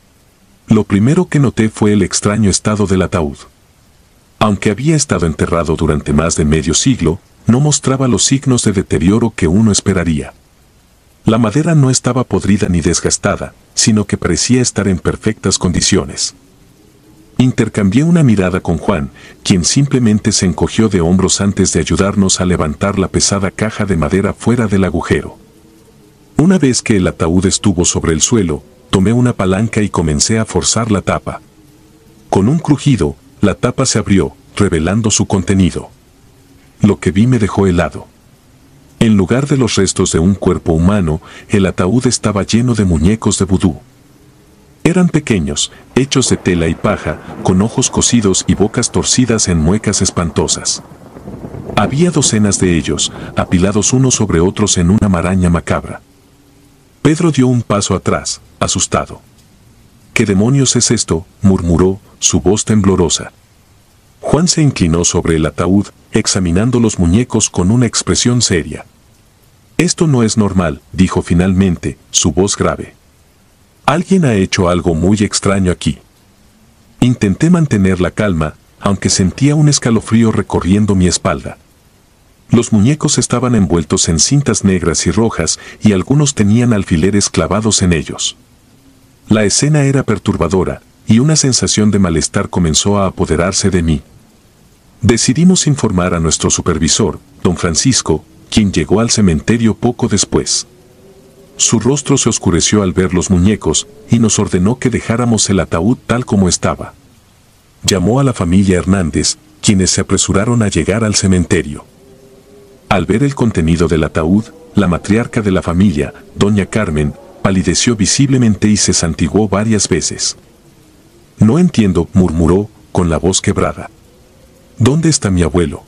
Lo primero que noté fue el extraño estado del ataúd. Aunque había estado enterrado durante más de medio siglo, no mostraba los signos de deterioro que uno esperaría. La madera no estaba podrida ni desgastada, sino que parecía estar en perfectas condiciones. Intercambié una mirada con Juan, quien simplemente se encogió de hombros antes de ayudarnos a levantar la pesada caja de madera fuera del agujero. Una vez que el ataúd estuvo sobre el suelo, tomé una palanca y comencé a forzar la tapa. Con un crujido, la tapa se abrió, revelando su contenido. Lo que vi me dejó helado. En lugar de los restos de un cuerpo humano, el ataúd estaba lleno de muñecos de vudú. Eran pequeños, hechos de tela y paja, con ojos cosidos y bocas torcidas en muecas espantosas. Había docenas de ellos, apilados unos sobre otros en una maraña macabra. Pedro dio un paso atrás, asustado. ¿Qué demonios es esto?, murmuró, su voz temblorosa. Juan se inclinó sobre el ataúd, examinando los muñecos con una expresión seria. Esto no es normal, dijo finalmente, su voz grave. Alguien ha hecho algo muy extraño aquí. Intenté mantener la calma, aunque sentía un escalofrío recorriendo mi espalda. Los muñecos estaban envueltos en cintas negras y rojas, y algunos tenían alfileres clavados en ellos. La escena era perturbadora, y una sensación de malestar comenzó a apoderarse de mí. Decidimos informar a nuestro supervisor, don Francisco, quien llegó al cementerio poco después. Su rostro se oscureció al ver los muñecos, y nos ordenó que dejáramos el ataúd tal como estaba. Llamó a la familia Hernández, quienes se apresuraron a llegar al cementerio. Al ver el contenido del ataúd, la matriarca de la familia, doña Carmen, palideció visiblemente y se santiguó varias veces. No entiendo, murmuró, con la voz quebrada. ¿Dónde está mi abuelo?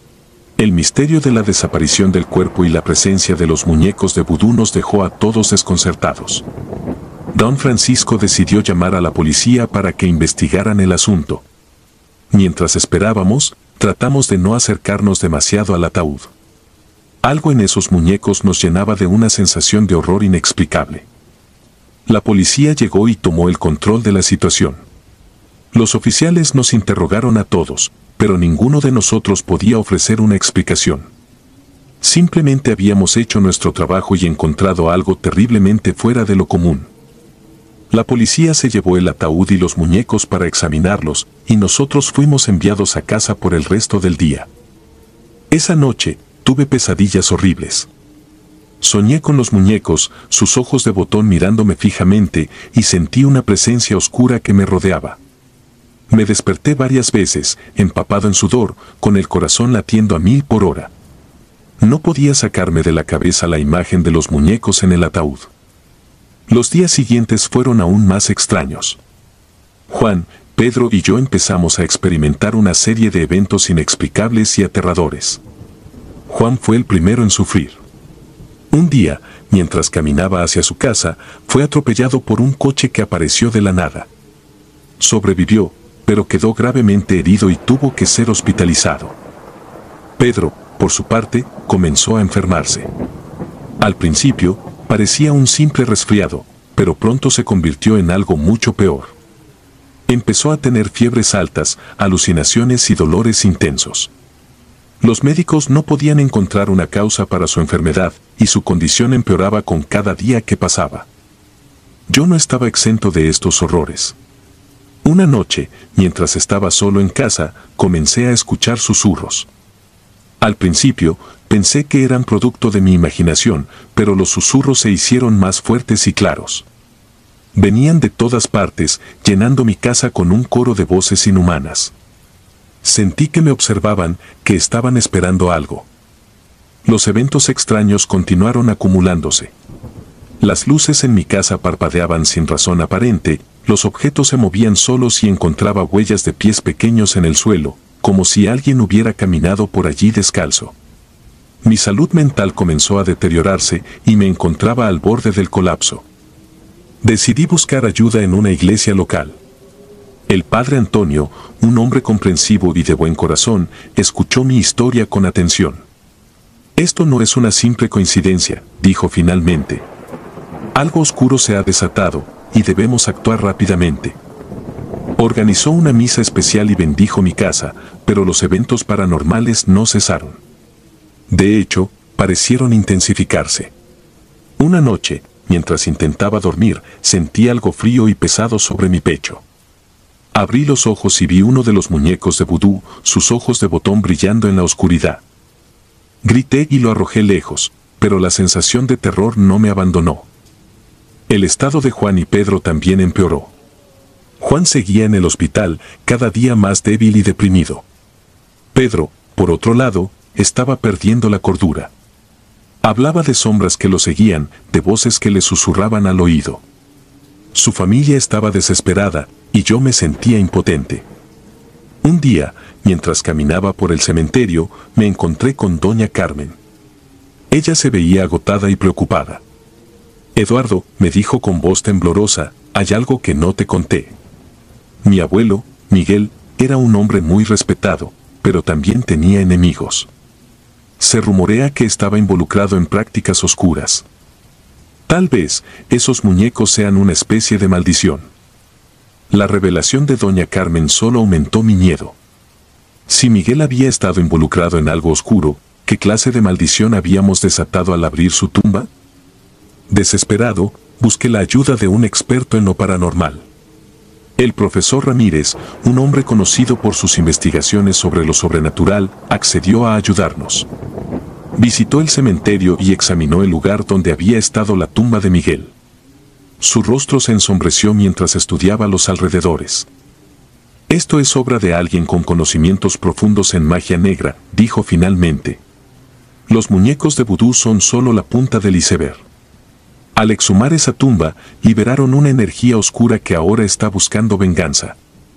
El misterio de la desaparición del cuerpo y la presencia de los muñecos de vudú nos dejó a todos desconcertados. Don Francisco decidió llamar a la policía para que investigaran el asunto. Mientras esperábamos, tratamos de no acercarnos demasiado al ataúd. Algo en esos muñecos nos llenaba de una sensación de horror inexplicable. La policía llegó y tomó el control de la situación. Los oficiales nos interrogaron a todos, pero ninguno de nosotros podía ofrecer una explicación. Simplemente habíamos hecho nuestro trabajo y encontrado algo terriblemente fuera de lo común. La policía se llevó el ataúd y los muñecos para examinarlos, y nosotros fuimos enviados a casa por el resto del día. Esa noche, tuve pesadillas horribles. Soñé con los muñecos, sus ojos de botón mirándome fijamente, y sentí una presencia oscura que me rodeaba. Me desperté varias veces, empapado en sudor, con el corazón latiendo a mil por hora. No podía sacarme de la cabeza la imagen de los muñecos en el ataúd. Los días siguientes fueron aún más extraños. Juan, Pedro y yo empezamos a experimentar una serie de eventos inexplicables y aterradores. Juan fue el primero en sufrir. Un día, mientras caminaba hacia su casa, fue atropellado por un coche que apareció de la nada. Sobrevivió, pero quedó gravemente herido y tuvo que ser hospitalizado. Pedro, por su parte, comenzó a enfermarse. Al principio, parecía un simple resfriado, pero pronto se convirtió en algo mucho peor. Empezó a tener fiebres altas, alucinaciones y dolores intensos. Los médicos no podían encontrar una causa para su enfermedad y su condición empeoraba con cada día que pasaba. Yo no estaba exento de estos horrores. Una noche, mientras estaba solo en casa, comencé a escuchar susurros. Al principio, pensé que eran producto de mi imaginación, pero los susurros se hicieron más fuertes y claros. Venían de todas partes, llenando mi casa con un coro de voces inhumanas. Sentí que me observaban, que estaban esperando algo. Los eventos extraños continuaron acumulándose. Las luces en mi casa parpadeaban sin razón aparente, los objetos se movían solos y encontraba huellas de pies pequeños en el suelo, como si alguien hubiera caminado por allí descalzo. Mi salud mental comenzó a deteriorarse y me encontraba al borde del colapso. Decidí buscar ayuda en una iglesia local. El padre Antonio, un hombre comprensivo y de buen corazón, escuchó mi historia con atención. Esto no es una simple coincidencia, dijo finalmente. Algo oscuro se ha desatado, y debemos actuar rápidamente. Organizó una misa especial y bendijo mi casa, pero los eventos paranormales no cesaron. De hecho, parecieron intensificarse. Una noche, mientras intentaba dormir, sentí algo frío y pesado sobre mi pecho. Abrí los ojos y vi uno de los muñecos de vudú, sus ojos de botón brillando en la oscuridad. Grité y lo arrojé lejos, pero la sensación de terror no me abandonó. El estado de Juan y Pedro también empeoró. Juan seguía en el hospital, cada día más débil y deprimido. Pedro, por otro lado, estaba perdiendo la cordura. Hablaba de sombras que lo seguían, de voces que le susurraban al oído. Su familia estaba desesperada, y yo me sentía impotente. Un día, mientras caminaba por el cementerio, me encontré con doña Carmen. Ella se veía agotada y preocupada. Eduardo, me dijo con voz temblorosa, hay algo que no te conté. Mi abuelo, Miguel, era un hombre muy respetado, pero también tenía enemigos. Se rumorea que estaba involucrado en prácticas oscuras. Tal vez, esos muñecos sean una especie de maldición. La revelación de doña Carmen solo aumentó mi miedo. Si Miguel había estado involucrado en algo oscuro, ¿qué clase de maldición habíamos desatado al abrir su tumba? Desesperado, busqué la ayuda de un experto en lo paranormal. El profesor Ramírez, un hombre conocido por sus investigaciones sobre lo sobrenatural, accedió a ayudarnos. Visitó el cementerio y examinó el lugar donde había estado la tumba de Miguel. Su rostro se ensombreció mientras estudiaba los alrededores. Esto es obra de alguien con conocimientos profundos en magia negra, dijo finalmente. Los muñecos de vudú son solo la punta del iceberg. Al exhumar esa tumba, liberaron una energía oscura que ahora está buscando venganza.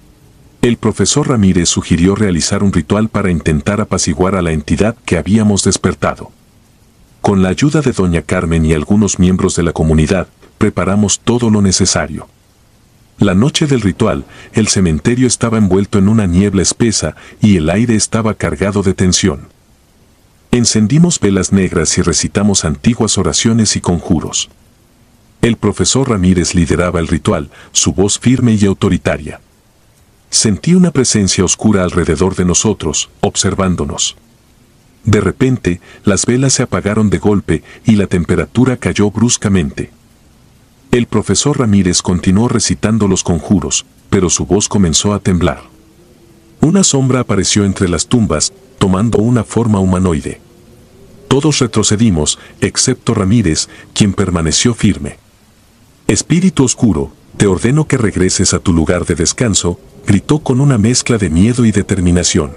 El profesor Ramírez sugirió realizar un ritual para intentar apaciguar a la entidad que habíamos despertado. Con la ayuda de doña Carmen y algunos miembros de la comunidad, preparamos todo lo necesario. La noche del ritual, el cementerio estaba envuelto en una niebla espesa y el aire estaba cargado de tensión. Encendimos velas negras y recitamos antiguas oraciones y conjuros. El profesor Ramírez lideraba el ritual, su voz firme y autoritaria. Sentí una presencia oscura alrededor de nosotros, observándonos. De repente, las velas se apagaron de golpe y la temperatura cayó bruscamente. El profesor Ramírez continuó recitando los conjuros, pero su voz comenzó a temblar. Una sombra apareció entre las tumbas, tomando una forma humanoide. Todos retrocedimos, excepto Ramírez, quien permaneció firme. Espíritu oscuro, te ordeno que regreses a tu lugar de descanso, gritó con una mezcla de miedo y determinación.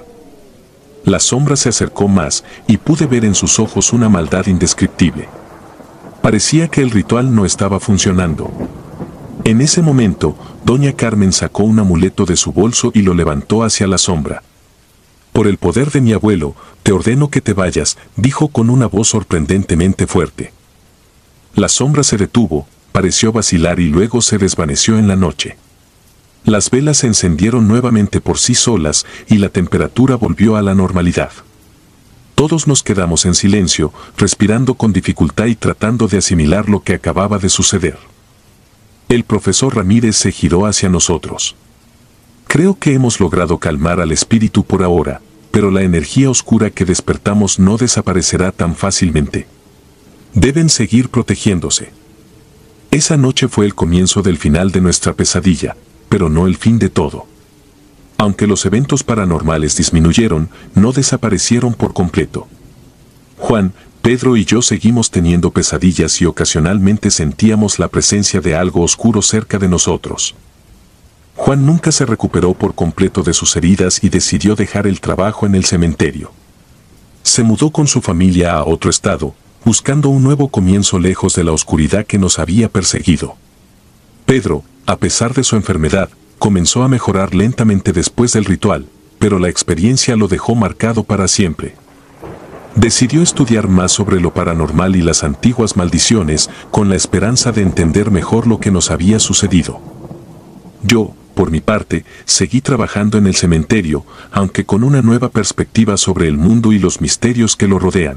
La sombra se acercó más y pude ver en sus ojos una maldad indescriptible. Parecía que el ritual no estaba funcionando. En ese momento, doña Carmen sacó un amuleto de su bolso y lo levantó hacia la sombra. Por el poder de mi abuelo, te ordeno que te vayas, dijo con una voz sorprendentemente fuerte. La sombra se detuvo, pareció vacilar y luego se desvaneció en la noche. Las velas se encendieron nuevamente por sí solas y la temperatura volvió a la normalidad. Todos nos quedamos en silencio, respirando con dificultad y tratando de asimilar lo que acababa de suceder. El profesor Ramírez se giró hacia nosotros. Creo que hemos logrado calmar al espíritu por ahora, pero la energía oscura que despertamos no desaparecerá tan fácilmente. Deben seguir protegiéndose. Esa noche fue el comienzo del final de nuestra pesadilla, pero no el fin de todo. Aunque los eventos paranormales disminuyeron, no desaparecieron por completo. Juan, Pedro y yo seguimos teniendo pesadillas y ocasionalmente sentíamos la presencia de algo oscuro cerca de nosotros. Juan nunca se recuperó por completo de sus heridas y decidió dejar el trabajo en el cementerio. Se mudó con su familia a otro estado, buscando un nuevo comienzo lejos de la oscuridad que nos había perseguido. Pedro, a pesar de su enfermedad, comenzó a mejorar lentamente después del ritual, pero la experiencia lo dejó marcado para siempre. Decidió estudiar más sobre lo paranormal y las antiguas maldiciones, con la esperanza de entender mejor lo que nos había sucedido. Yo, por mi parte, seguí trabajando en el cementerio, aunque con una nueva perspectiva sobre el mundo y los misterios que lo rodean.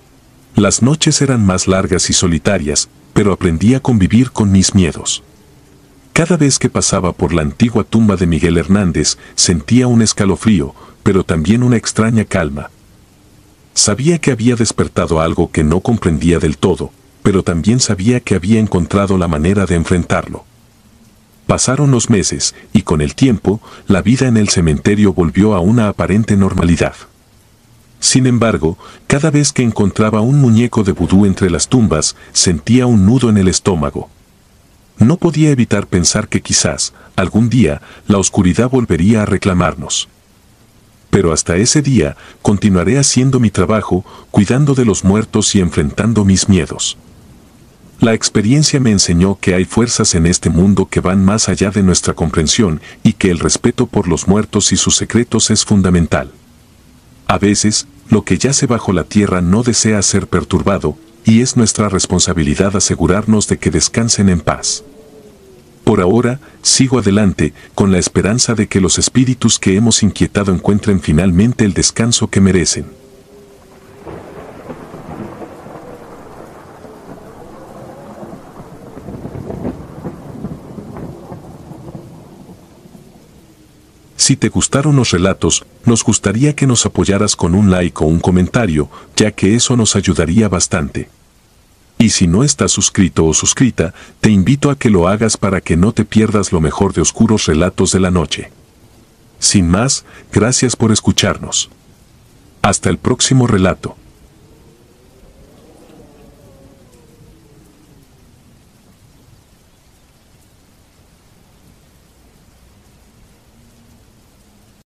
Las noches eran más largas y solitarias, pero aprendí a convivir con mis miedos. Cada vez que pasaba por la antigua tumba de Miguel Hernández, sentía un escalofrío, pero también una extraña calma. Sabía que había despertado algo que no comprendía del todo, pero también sabía que había encontrado la manera de enfrentarlo. Pasaron los meses, y con el tiempo, la vida en el cementerio volvió a una aparente normalidad. Sin embargo, cada vez que encontraba un muñeco de vudú entre las tumbas, sentía un nudo en el estómago. No podía evitar pensar que quizás, algún día, la oscuridad volvería a reclamarnos. Pero hasta ese día, continuaré haciendo mi trabajo, cuidando de los muertos y enfrentando mis miedos. La experiencia me enseñó que hay fuerzas en este mundo que van más allá de nuestra comprensión y que el respeto por los muertos y sus secretos es fundamental. A veces, lo que yace bajo la tierra no desea ser perturbado, y es nuestra responsabilidad asegurarnos de que descansen en paz. Por ahora, sigo adelante, con la esperanza de que los espíritus que hemos inquietado encuentren finalmente el descanso que merecen. Si te gustaron los relatos, nos gustaría que nos apoyaras con un like o un comentario, ya que eso nos ayudaría bastante. Y si no estás suscrito o suscrita, te invito a que lo hagas para que no te pierdas lo mejor de Oscuros Relatos de la Noche. Sin más, gracias por escucharnos. Hasta el próximo relato.